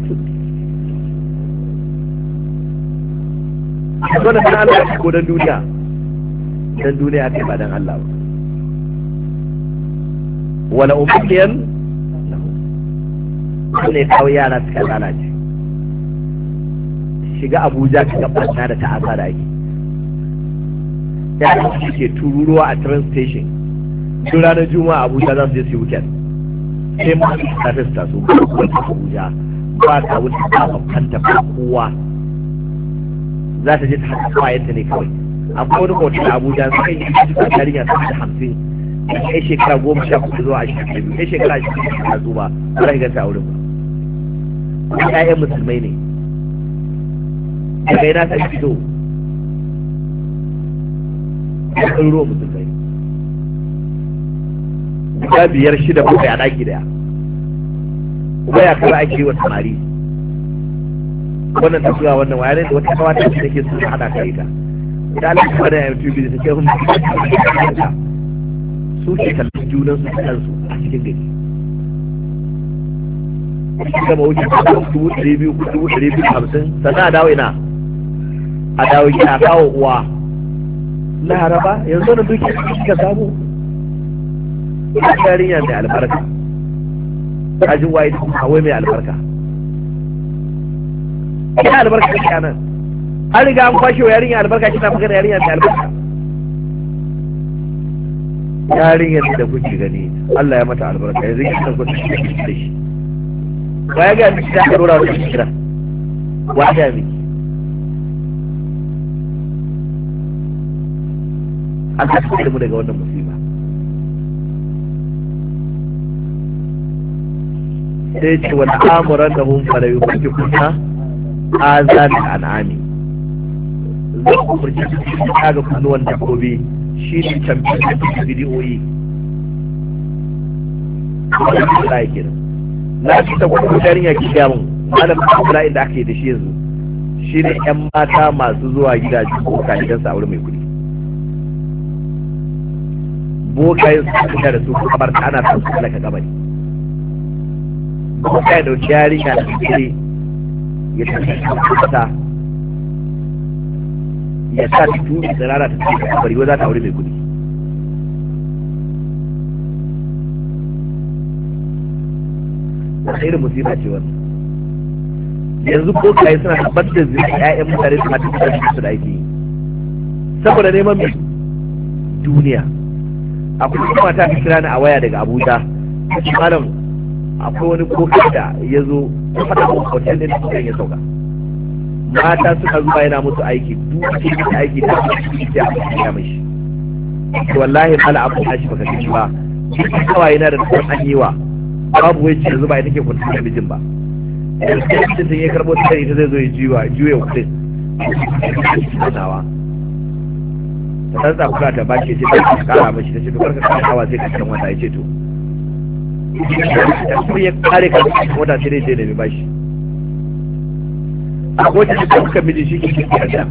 [SPEAKER 3] zo da Allah ya ko dan duniya dan duniya kai ba dan Allah ba wala ummiyan ne kawai yara suka lalace shiga Abuja ka gabata da ta'asa da ake ya ke tururuwa a train station duk ranar juma'a Abuja za su je su yi weekend sai ma ta festa su ba Abuja ba ta wuce ta kanta ba kowa za ta je ta haɗa kwayanta ne kawai akwai wani hoton a Abuja sai yi shi ta yarinya ta da hamsin ya shekara goma sha kuɗi zuwa ashirin da biyu ya shekara ashirin da biyu ba ba za ka ganta a wurin ba kuma ƴaƴan musulmai ne daga yana ta fito ya ɗauro musulmai guda biyar shida bakwai a ɗaki daya kuma ya kara ake yi wa samari wannan ta zuwa wannan wayar da wata kawata ce take su hada kai ka idan Allah ya fara YouTube da take hun su ke kallon junan su kansu a cikin gari shi kama wuce dubu ɗari biyu dubu ɗari biyu hamsin sannan a dawo ina a dawo gida a kawo uwa laraba yanzu na duki ka samu ina yarinya mai albarka ajin waye kawai mai albarka ina albarka kake nan an riga an kwashe wa yarinya albarka kina magana yarinya mai albarka yarinyar da kuke gani Allah ya mata albarka yanzu ki san kuɗi da shi ba ya ga miki da karura wata kira wa ga miki Allah ya tsare mu daga wannan musiba sai ce wal amuran da hum fala yuqti kunna azan an'ami zai kurji kaga kunnuwan dabbobi shi ne tambayar da bidiyoyi Allah ya kira na ci ta kuma yarinya ki ga mun malam Abdullahi inda ake da shi yanzu shi ne yan mata masu zuwa gidaje ko ka gidan sa aure mai kudi bokayen su da su kamar ana ta su laka gabani bokayen da yarinya da kire ya tafi ta ya sa ta tuɗi da rana ta tuɗi a bari za ta aure mai kudi wata irin musiba ce wannan yanzu bokaye suna tabbatar da zai ƴaƴan mutane su mata da su da ake yi saboda neman mai duniya akwai kuma ta kira ni a waya daga Abuja malam akwai wani boka da ya zo ta faɗa mun hotel ɗin da ya sauka mata suka zuwa yana musu aiki duk cikin aiki da su ya ya mishi to wallahi mala abu shi baka ci ba duk kawai yana da tsan anyewa babu wai ce zuba ita ke kunta da bijin ba yanzu sai da ya karbo ta ita zai zo ya jiwa juya kudin nawa ta san tsakura ta bashi ce ta kara mashi ta ce to karka kara hawa sai ka cikin wata ya ce to ta ya kare ka cikin wata sai dai sai da mai bashi a kowace da kuka miji shi ke cikin yarda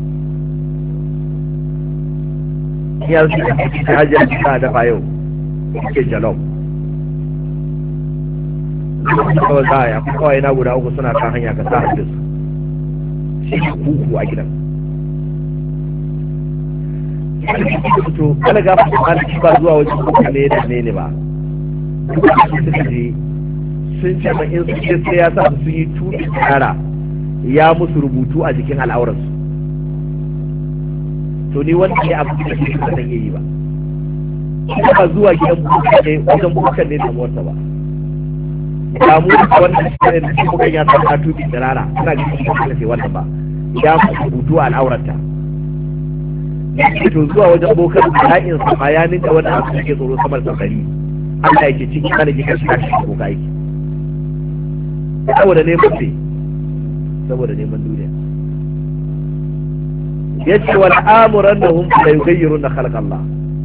[SPEAKER 3] ya su ta hajjar ta dafa yau ke jalom kawai za a yi kawai na guda uku suna kan hanya ka sa hajjar su shi ke kuku a gidan to kana gafa da malaki ba zuwa wajen kuka ne da ne ba suka je sun ce ma in su ce sai ya sa su yi tuɗi tsara ya musu rubutu a jikin al'aurarsu to ni wanda ne abu da ke ba zan yi ba ba zuwa gidan buka ne wajen bukan ne damuwarsa ba damuwar da wannan shi ne da bukan ya sa ta tubi da rara suna ga shi da ke wannan ba ya musu rubutu a al'aurarta to zuwa wajen bukan bala'in sa ma ya ninka wannan abu da ke tsoro samar da kari Allah yake ciki kana gidan shi kashi buka yake saboda ne mutum saboda neman duniya ya ce wal amuran da hun da yugayyiru na khalq Allah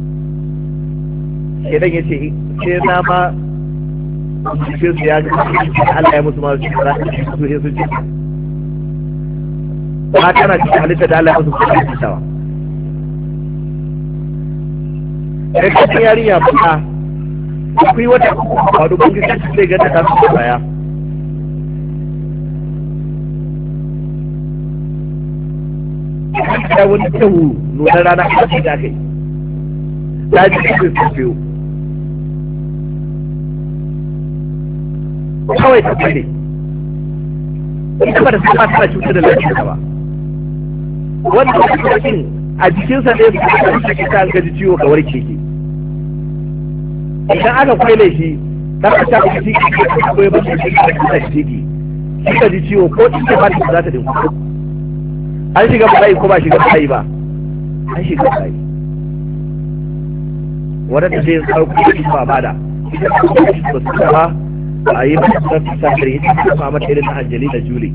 [SPEAKER 3] shedan ya ce sai na ma cikin su ya ga Allah ya musu ma su fara su he su ci ba kana cikin halitta da Allah ya musu fara su tawa sai ka yarinya ba akwai wata ba dubin gidan sai ga ta su baya ya wani kyau nuna rana a cikin da kai ta ji cikin su biyu kawai ta kwale ita ba da sama tana cutar da lafiyarsa ba wanda wani a jikinsa ne su ta cikin ta gaji ciwo ka warke ke idan aka kwale shi dan a ta ciki ka koyi ba shi ka ciki shi ka ji ciwo ko ita ba ta za ta dinku an shiga bala'i ko ba shiga bala'i ba an shiga bala'i wadanda zai sauko da ba bada idan ba su ba a yi mata tafi sakari ita ta ma mata irin na Anjali da Julie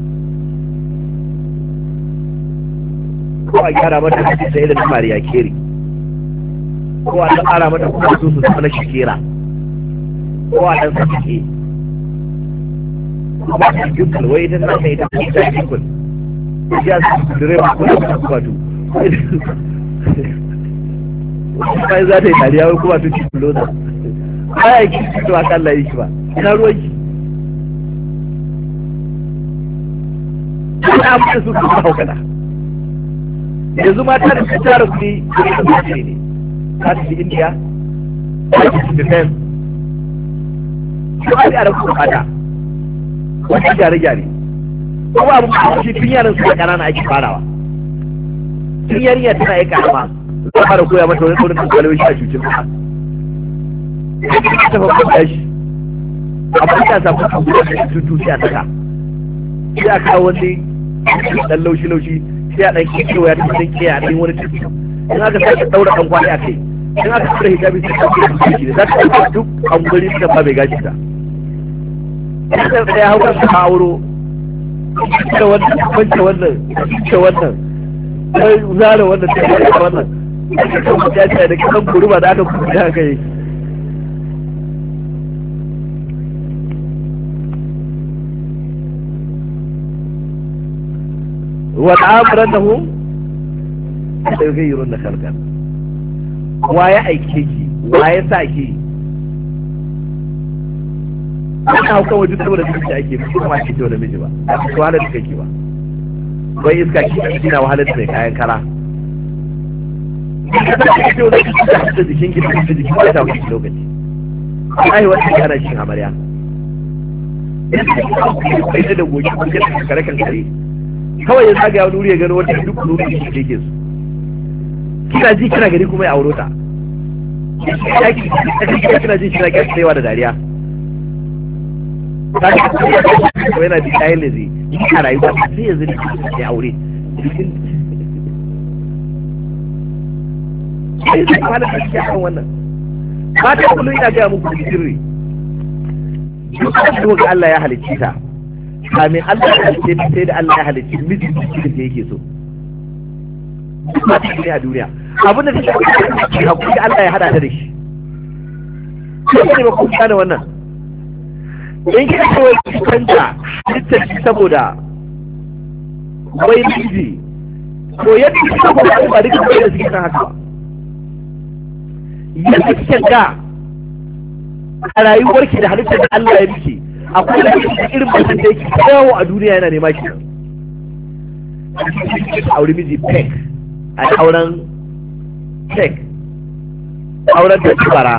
[SPEAKER 3] ko a gyara mata tafi sai irin na Mariya Carey ko a tsara mata kuma su su zama na Shakira ko a dan sake ko ba ta jukal wai ita tana sai ita ta jukal ya su direba ko da kuma to wani za ta yi dariya wai kuma to cikin lona ba ya yi to aka Allah yi shi ba ina ruwan ki ina abin da su kuma haukata yanzu mata da su tara kuɗi da su ne ta tafi India ta tafi Japan ko a da arabu mata wani gyare-gyare ko abu ma shi tun yaran su da ƙanana ake farawa tun yarinya tana yi karama za a fara koya mata wani saurin kalwai shi a cucin ta ta fa ba shi amma ta samu abuwa da tutu sai a saka sai a kawo wani dan laushi laushi sai a dan kewa ya tafi dan keya a dan wani tutu in aka sake daura dan kwali a kai in aka tsara hijabi sai ta ce shi za ta ɗauka duk an guri suka ba bai gashi ta sai ta ya hauka ta auro ta wannan kwance wannan ta wannan sai zara wannan ta yi wannan ya ce da kan gurba da aka kuma da aka yi wal'amurannahum sai zai yi runna kalkan wa ya aike ki wa ya sa ki ana haukan wajen saboda miji ake ba kuma ke cewa da miji ba a cikin wahalar da kake ba bai iska ki kina wahalar da mai kayan kara ka ta ce cewa zaki da hada jikin ki da jikin ki ta wani lokaci ai wata kana shin amarya sai da goge ko da kare kan kare kawai ya zaga ya nuri ya gano wata duk nuri da ke ke su kina ji kina gari kuma ya auro ta kina ji kina gari tsayawa da dariya ta ce kuma yana da kayan da zai yi a rayuwa sai yanzu da ya aure sai zai kwanar da shi a kan wannan mata kullum ina gaya muku da sirri duk da ga Allah ya halicci ta kamin Allah ya halicce ta sai da Allah ya halicci miji da yake so mata ne a duniya abin da take hakuri Allah ya hada ta da shi sai ba ku gane wannan in kika ce wai kanta halittar shi saboda wai miji to yadda kika saboda ba duka wai da suke san haka ba yadda kika ga a rayuwarki da halittar da Allah ya miki akwai da irin mutum da yake yawo a duniya yana nema ki aure miji pek a auren pek auren da tsara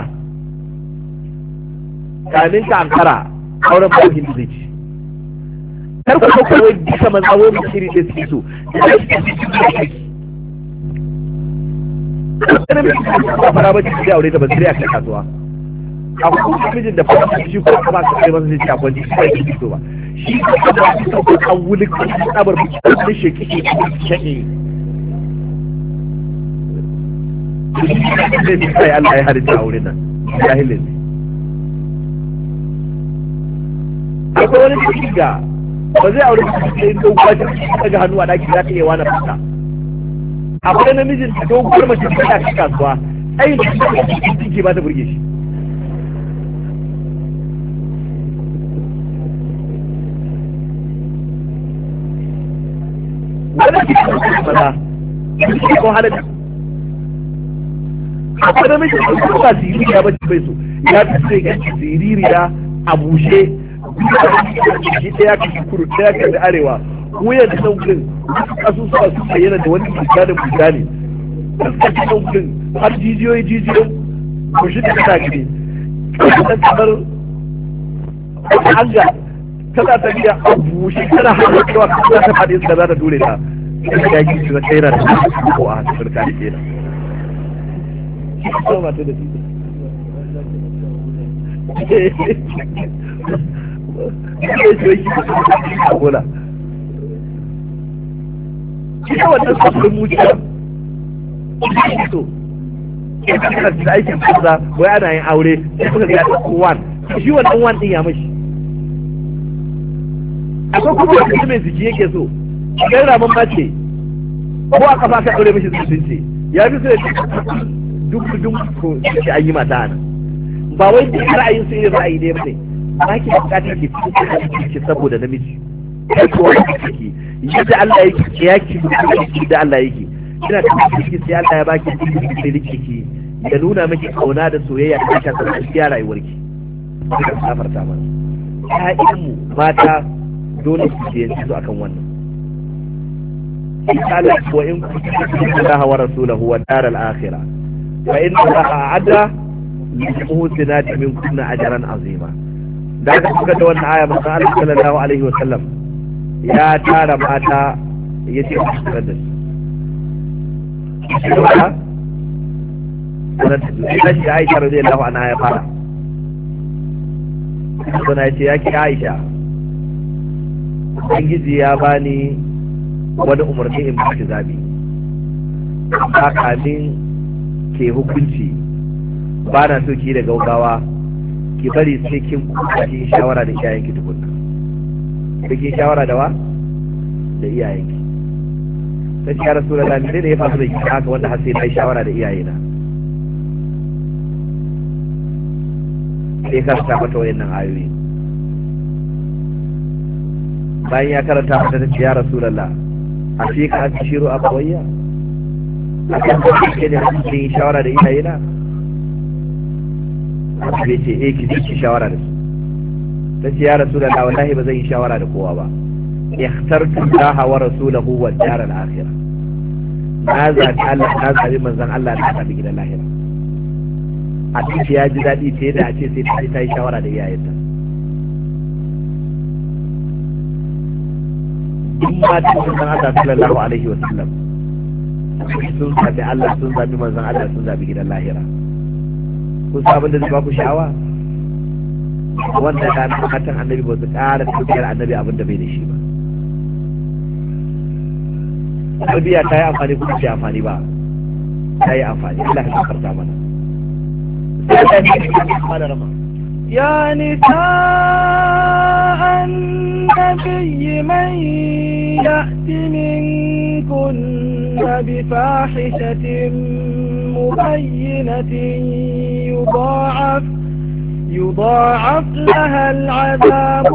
[SPEAKER 3] kamin ka ankara auren bakin da zai ci kar ku ɗauka wai duka maza wai mu shiri da suke so kana mai fara ba ki aure ta ba sai a kai kasuwa akwai mijin da fara shi ko kuma ka kai masa shi akwai shi bai ki so ba shi ko da shi ko an wuli ko tsabar biki da shi kike shake sai sai Allah ya halitta aure nan jahilin akwai wani cikin ga ba zai aure sai doguwa ta daga hannu a daki za ta iya wani fata akwai namijin da doguwar mace ta ta kasuwa ai da ciki ba ta burge shi wanda ke maza ko halatta akwai namijin da kuma siririya ba bai so ya fi sai ganci siririya a bushe shi ɗaya ka kuru ɗaya ka da arewa wuyan da sauƙin asusuwa su bayyana da wani cuta da buta ne fuskar sauƙin har jijiyoyi jijiyoyin bushi da ta gidi kan kamar hanga tana tafiya a bushe tana hanyar cewa kuma ta faɗi iska za ta dole ta ita ya ki shiga kaira da ko a cikin kare kenan shi kuma mata da shi ita wannan sabbin muciya so ita da aikin kusa wai ana yin aure sai suka ga ta wan shi wannan wan din ya mashi akwai kuma wanda mai jiki yake so idan ramin mace ko aka ba ka aure mashi zuciyarci ya fi so ya duk duk ko shi an yi mata ana ba wai da ra'ayin su irin ra'ayi ne ba ne ba ki bukatar ki cikin ki saboda namiji kai ko wani kike yadda Allah yake ya ki bukatar da Allah yake kina da kike sai Allah ya baki cikin sai kike ya nuna miki kauna da soyayya da kika san cikin rayuwarki kika safarta mana ƴaƴanmu mata dole su je su akan wannan Allah wa in kuntum Allah wa rasulahu wa daral akhirah fa inna Allah a'adda lil muhsinati minkunna ajran azima da aka suka da wannan aya manzo Allah sallallahu alaihi wa sallam ya tara mata yace su tsara da su wannan da shi Aisha radiyallahu anha ya fara suna ce ya ki Aisha ubangiji ya bani wani umarni in ba ki zabi a kamin ke hukunci ba na so ki da gaugawa ki bari sai kin kuka ki shawara da iyayenki tukunna sai ki shawara da wa da iyayenki sai ya Rasulullah ne da ya fasu da ki haka wanda har sai na yi shawara da iyayena sai karanta mata wayannan ayoyi bayan ya karanta mata ta ce ya Rasulullah a ce ka aka shiro a bawayya a kan ke da ke yi shawara da iyayena bai ce eh ki ji shawara da su ta ce ya Rasulullah wallahi ba zan yi shawara da kowa ba ikhtartu Allah wa rasulahu wa dar al-akhirah na zabi Allah na zabi manzon Allah na zabi gidan lahira a cikin ya ji daɗi sai da a ce sai ta yi shawara da iyayenta duk matan sun san Allah sallallahu alaihi wa sallam sun zabi Allah sun zabi manzon Allah sun zabi gidan lahira kun san abin da zai ba ku sha'awa wanda da matan annabi ba su ƙara tafiyar annabi abin da bai da shi ba tarbiyya ta yi amfani kuma ce amfani ba ta yi amfani Allah ya kafarta mana
[SPEAKER 2] يا نساء النبي من يأت منكن بفاحشة مبينة يضاعف يضاعف لها العذاب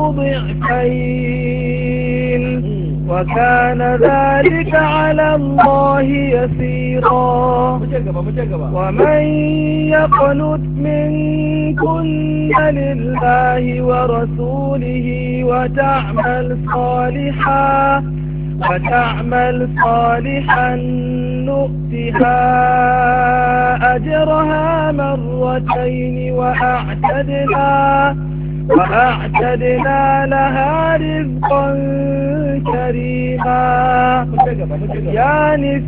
[SPEAKER 2] ضعفين وكان ذلك على الله يسيرا ومن يقنت منكن لله ورسوله وتعمل صالحا وتعمل صالحا نؤتها أجرها مرتين وأعتدنا وأعتدنا لها رزقا كريما يا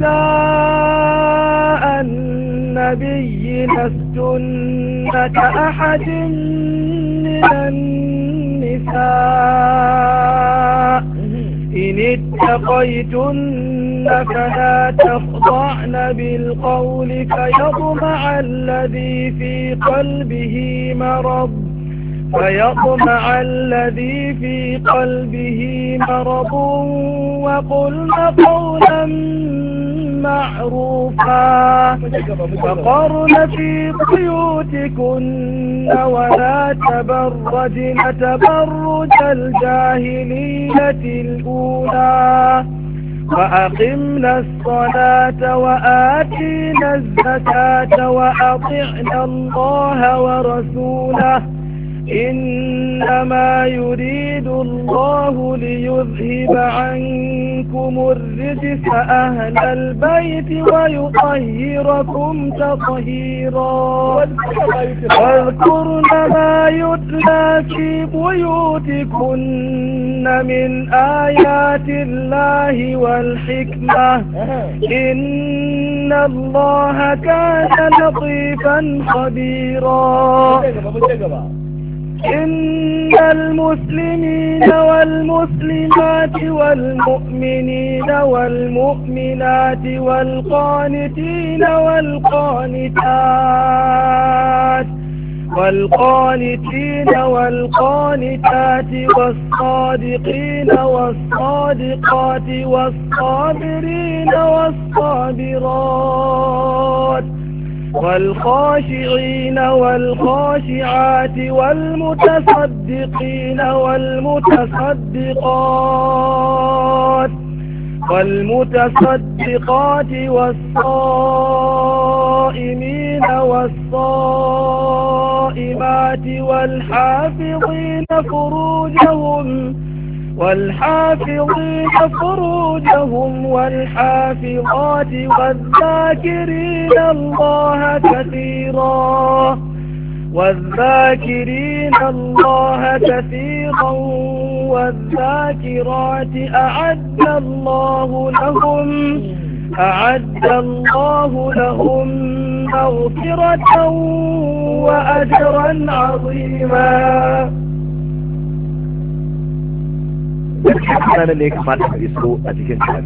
[SPEAKER 2] نساء النبي لستن كأحد من النساء إن اتقيتن فلا تخضعن بالقول فيطمع الذي في قلبه مرض فيطمع الذي في قلبه مرض وقلن قولا معروفا وقرن في بيوتكن ولا تبرجن تبرج الجاهلية الأولى وأقمنا الصلاة وآتينا الزكاة وأطعنا الله ورسوله إنما يريد الله ليذهب عنكم الرجس أهل البيت ويطهركم تطهيرا واذكرن ما يتلى في بيوتكن من آيات الله والحكمة إن الله كان لطيفا خبيرا إن المسلمين والمسلمات والمؤمنين والمؤمنات والقانتين والقانتات والقانتين والقانتات والصادقين والصادقات والصابرين والصابرات والخاشعين والخاشعات والمتصدقين والمتصدقات والمتصدقات والصائمين والصائمات والحافظين فروجهم والحافظين فروجهم والحافظات والذاكرين الله كثيرا والذاكرين الله كثيرا والذاكرات أعد الله لهم أعد الله لهم مغفرة وأجرا عظيما
[SPEAKER 3] gaskiya nan ne kamata ka iso a cikin karatu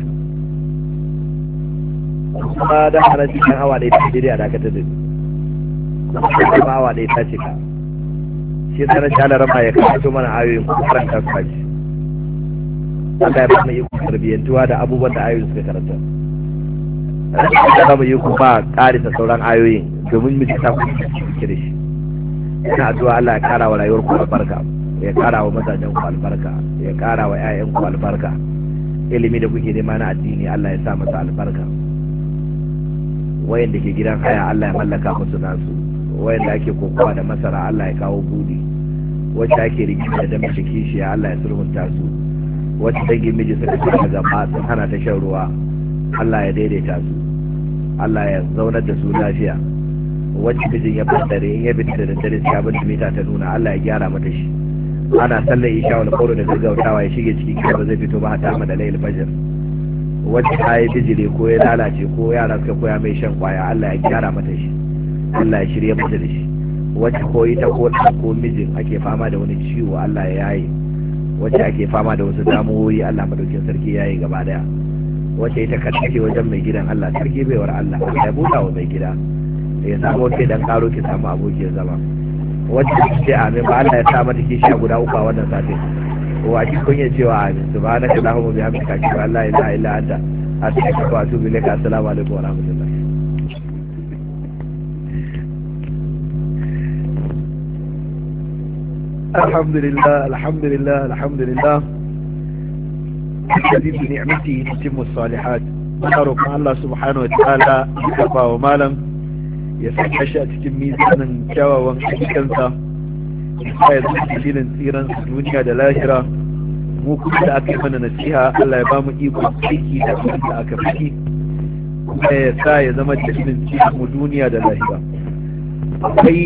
[SPEAKER 3] kuma da hana cikin awa ɗaya ta daidai a dakatar da kuma awa ɗaya ta cika shi tsarin shalar rama ya kawo mana ayoyin kuma karanta su haji Allah ya ba mu iko tarbiyyantuwa da abubuwan da ayoyin suka karanta ya ba mu iko ba ƙarisa sauran ayoyin domin mu ji ta kuma da shi ina addu'a Allah ya kara wa rayuwar ku albarka, ya kara wa mazajen ku albarka, ya kara wa ƴaƴan ku albarka. Ilimi da kuke nema na addini Allah ya sa masa albarka. Wayanda ke gidan haya Allah ya mallaka musu nasu, wayanda ake kokowa da masara Allah ya kawo budi, wacce ake rigima da damar kishiya Allah ya sulhunta su, wacce dangin miji suka tsaya gaba sun hana ta shan ruwa Allah ya daidaita su, Allah ya zaunar da su lafiya. Wacce mijin ya fadare in ya bi da daddare sai abin da mita ta nuna Allah ya gyara mata shi. Ana sallar isha wal qawlu da gaggautawa ya shige cikin gida ba zai fito ba hatta da layl fajr. Wacce ta yi bijire ko ya lalace ko yara suka koya mai shan kwaya Allah ya gyara mata shi, Allah ya shirye mata da shi. Wacce ko ita ko ta ko mijin ake fama da wani ciwo Allah ya yaye, wacce ake fama da wasu damuwoyi Allah madaukin sarki yayi gaba daya. Wacce ita ka take wajen mai gidan Allah sarki baiwar Allah Allah ya buɗa wa mai gida ya samu ke dan karo ki samu abokiyar zama. Wacce ce amin ba Allah ya sa mata kishi guda uku a wannan safe. Wa ki kunya cewa amin subhanaka allahumma bihamdika ashhadu an la ilaha illa anta astaghfiruka wa atubu ilaik. Assalamu alaikum wa rahmatullah.
[SPEAKER 1] alhamdulillah alhamdulillah alhamdulillah الذي بنعمته تتم الصالحات. نروك الله سبحانه وتعالى يكفى ومالا يسعى شاء تكمي زمن كاوى وانكسا يسعى دليل سيرا الدنيا دلاهرة مو كل أكمن نسيها الله يبام إيكو تيكي تكمن أكمني يسعى زمن دليل سيرا الدنيا دلاهرة.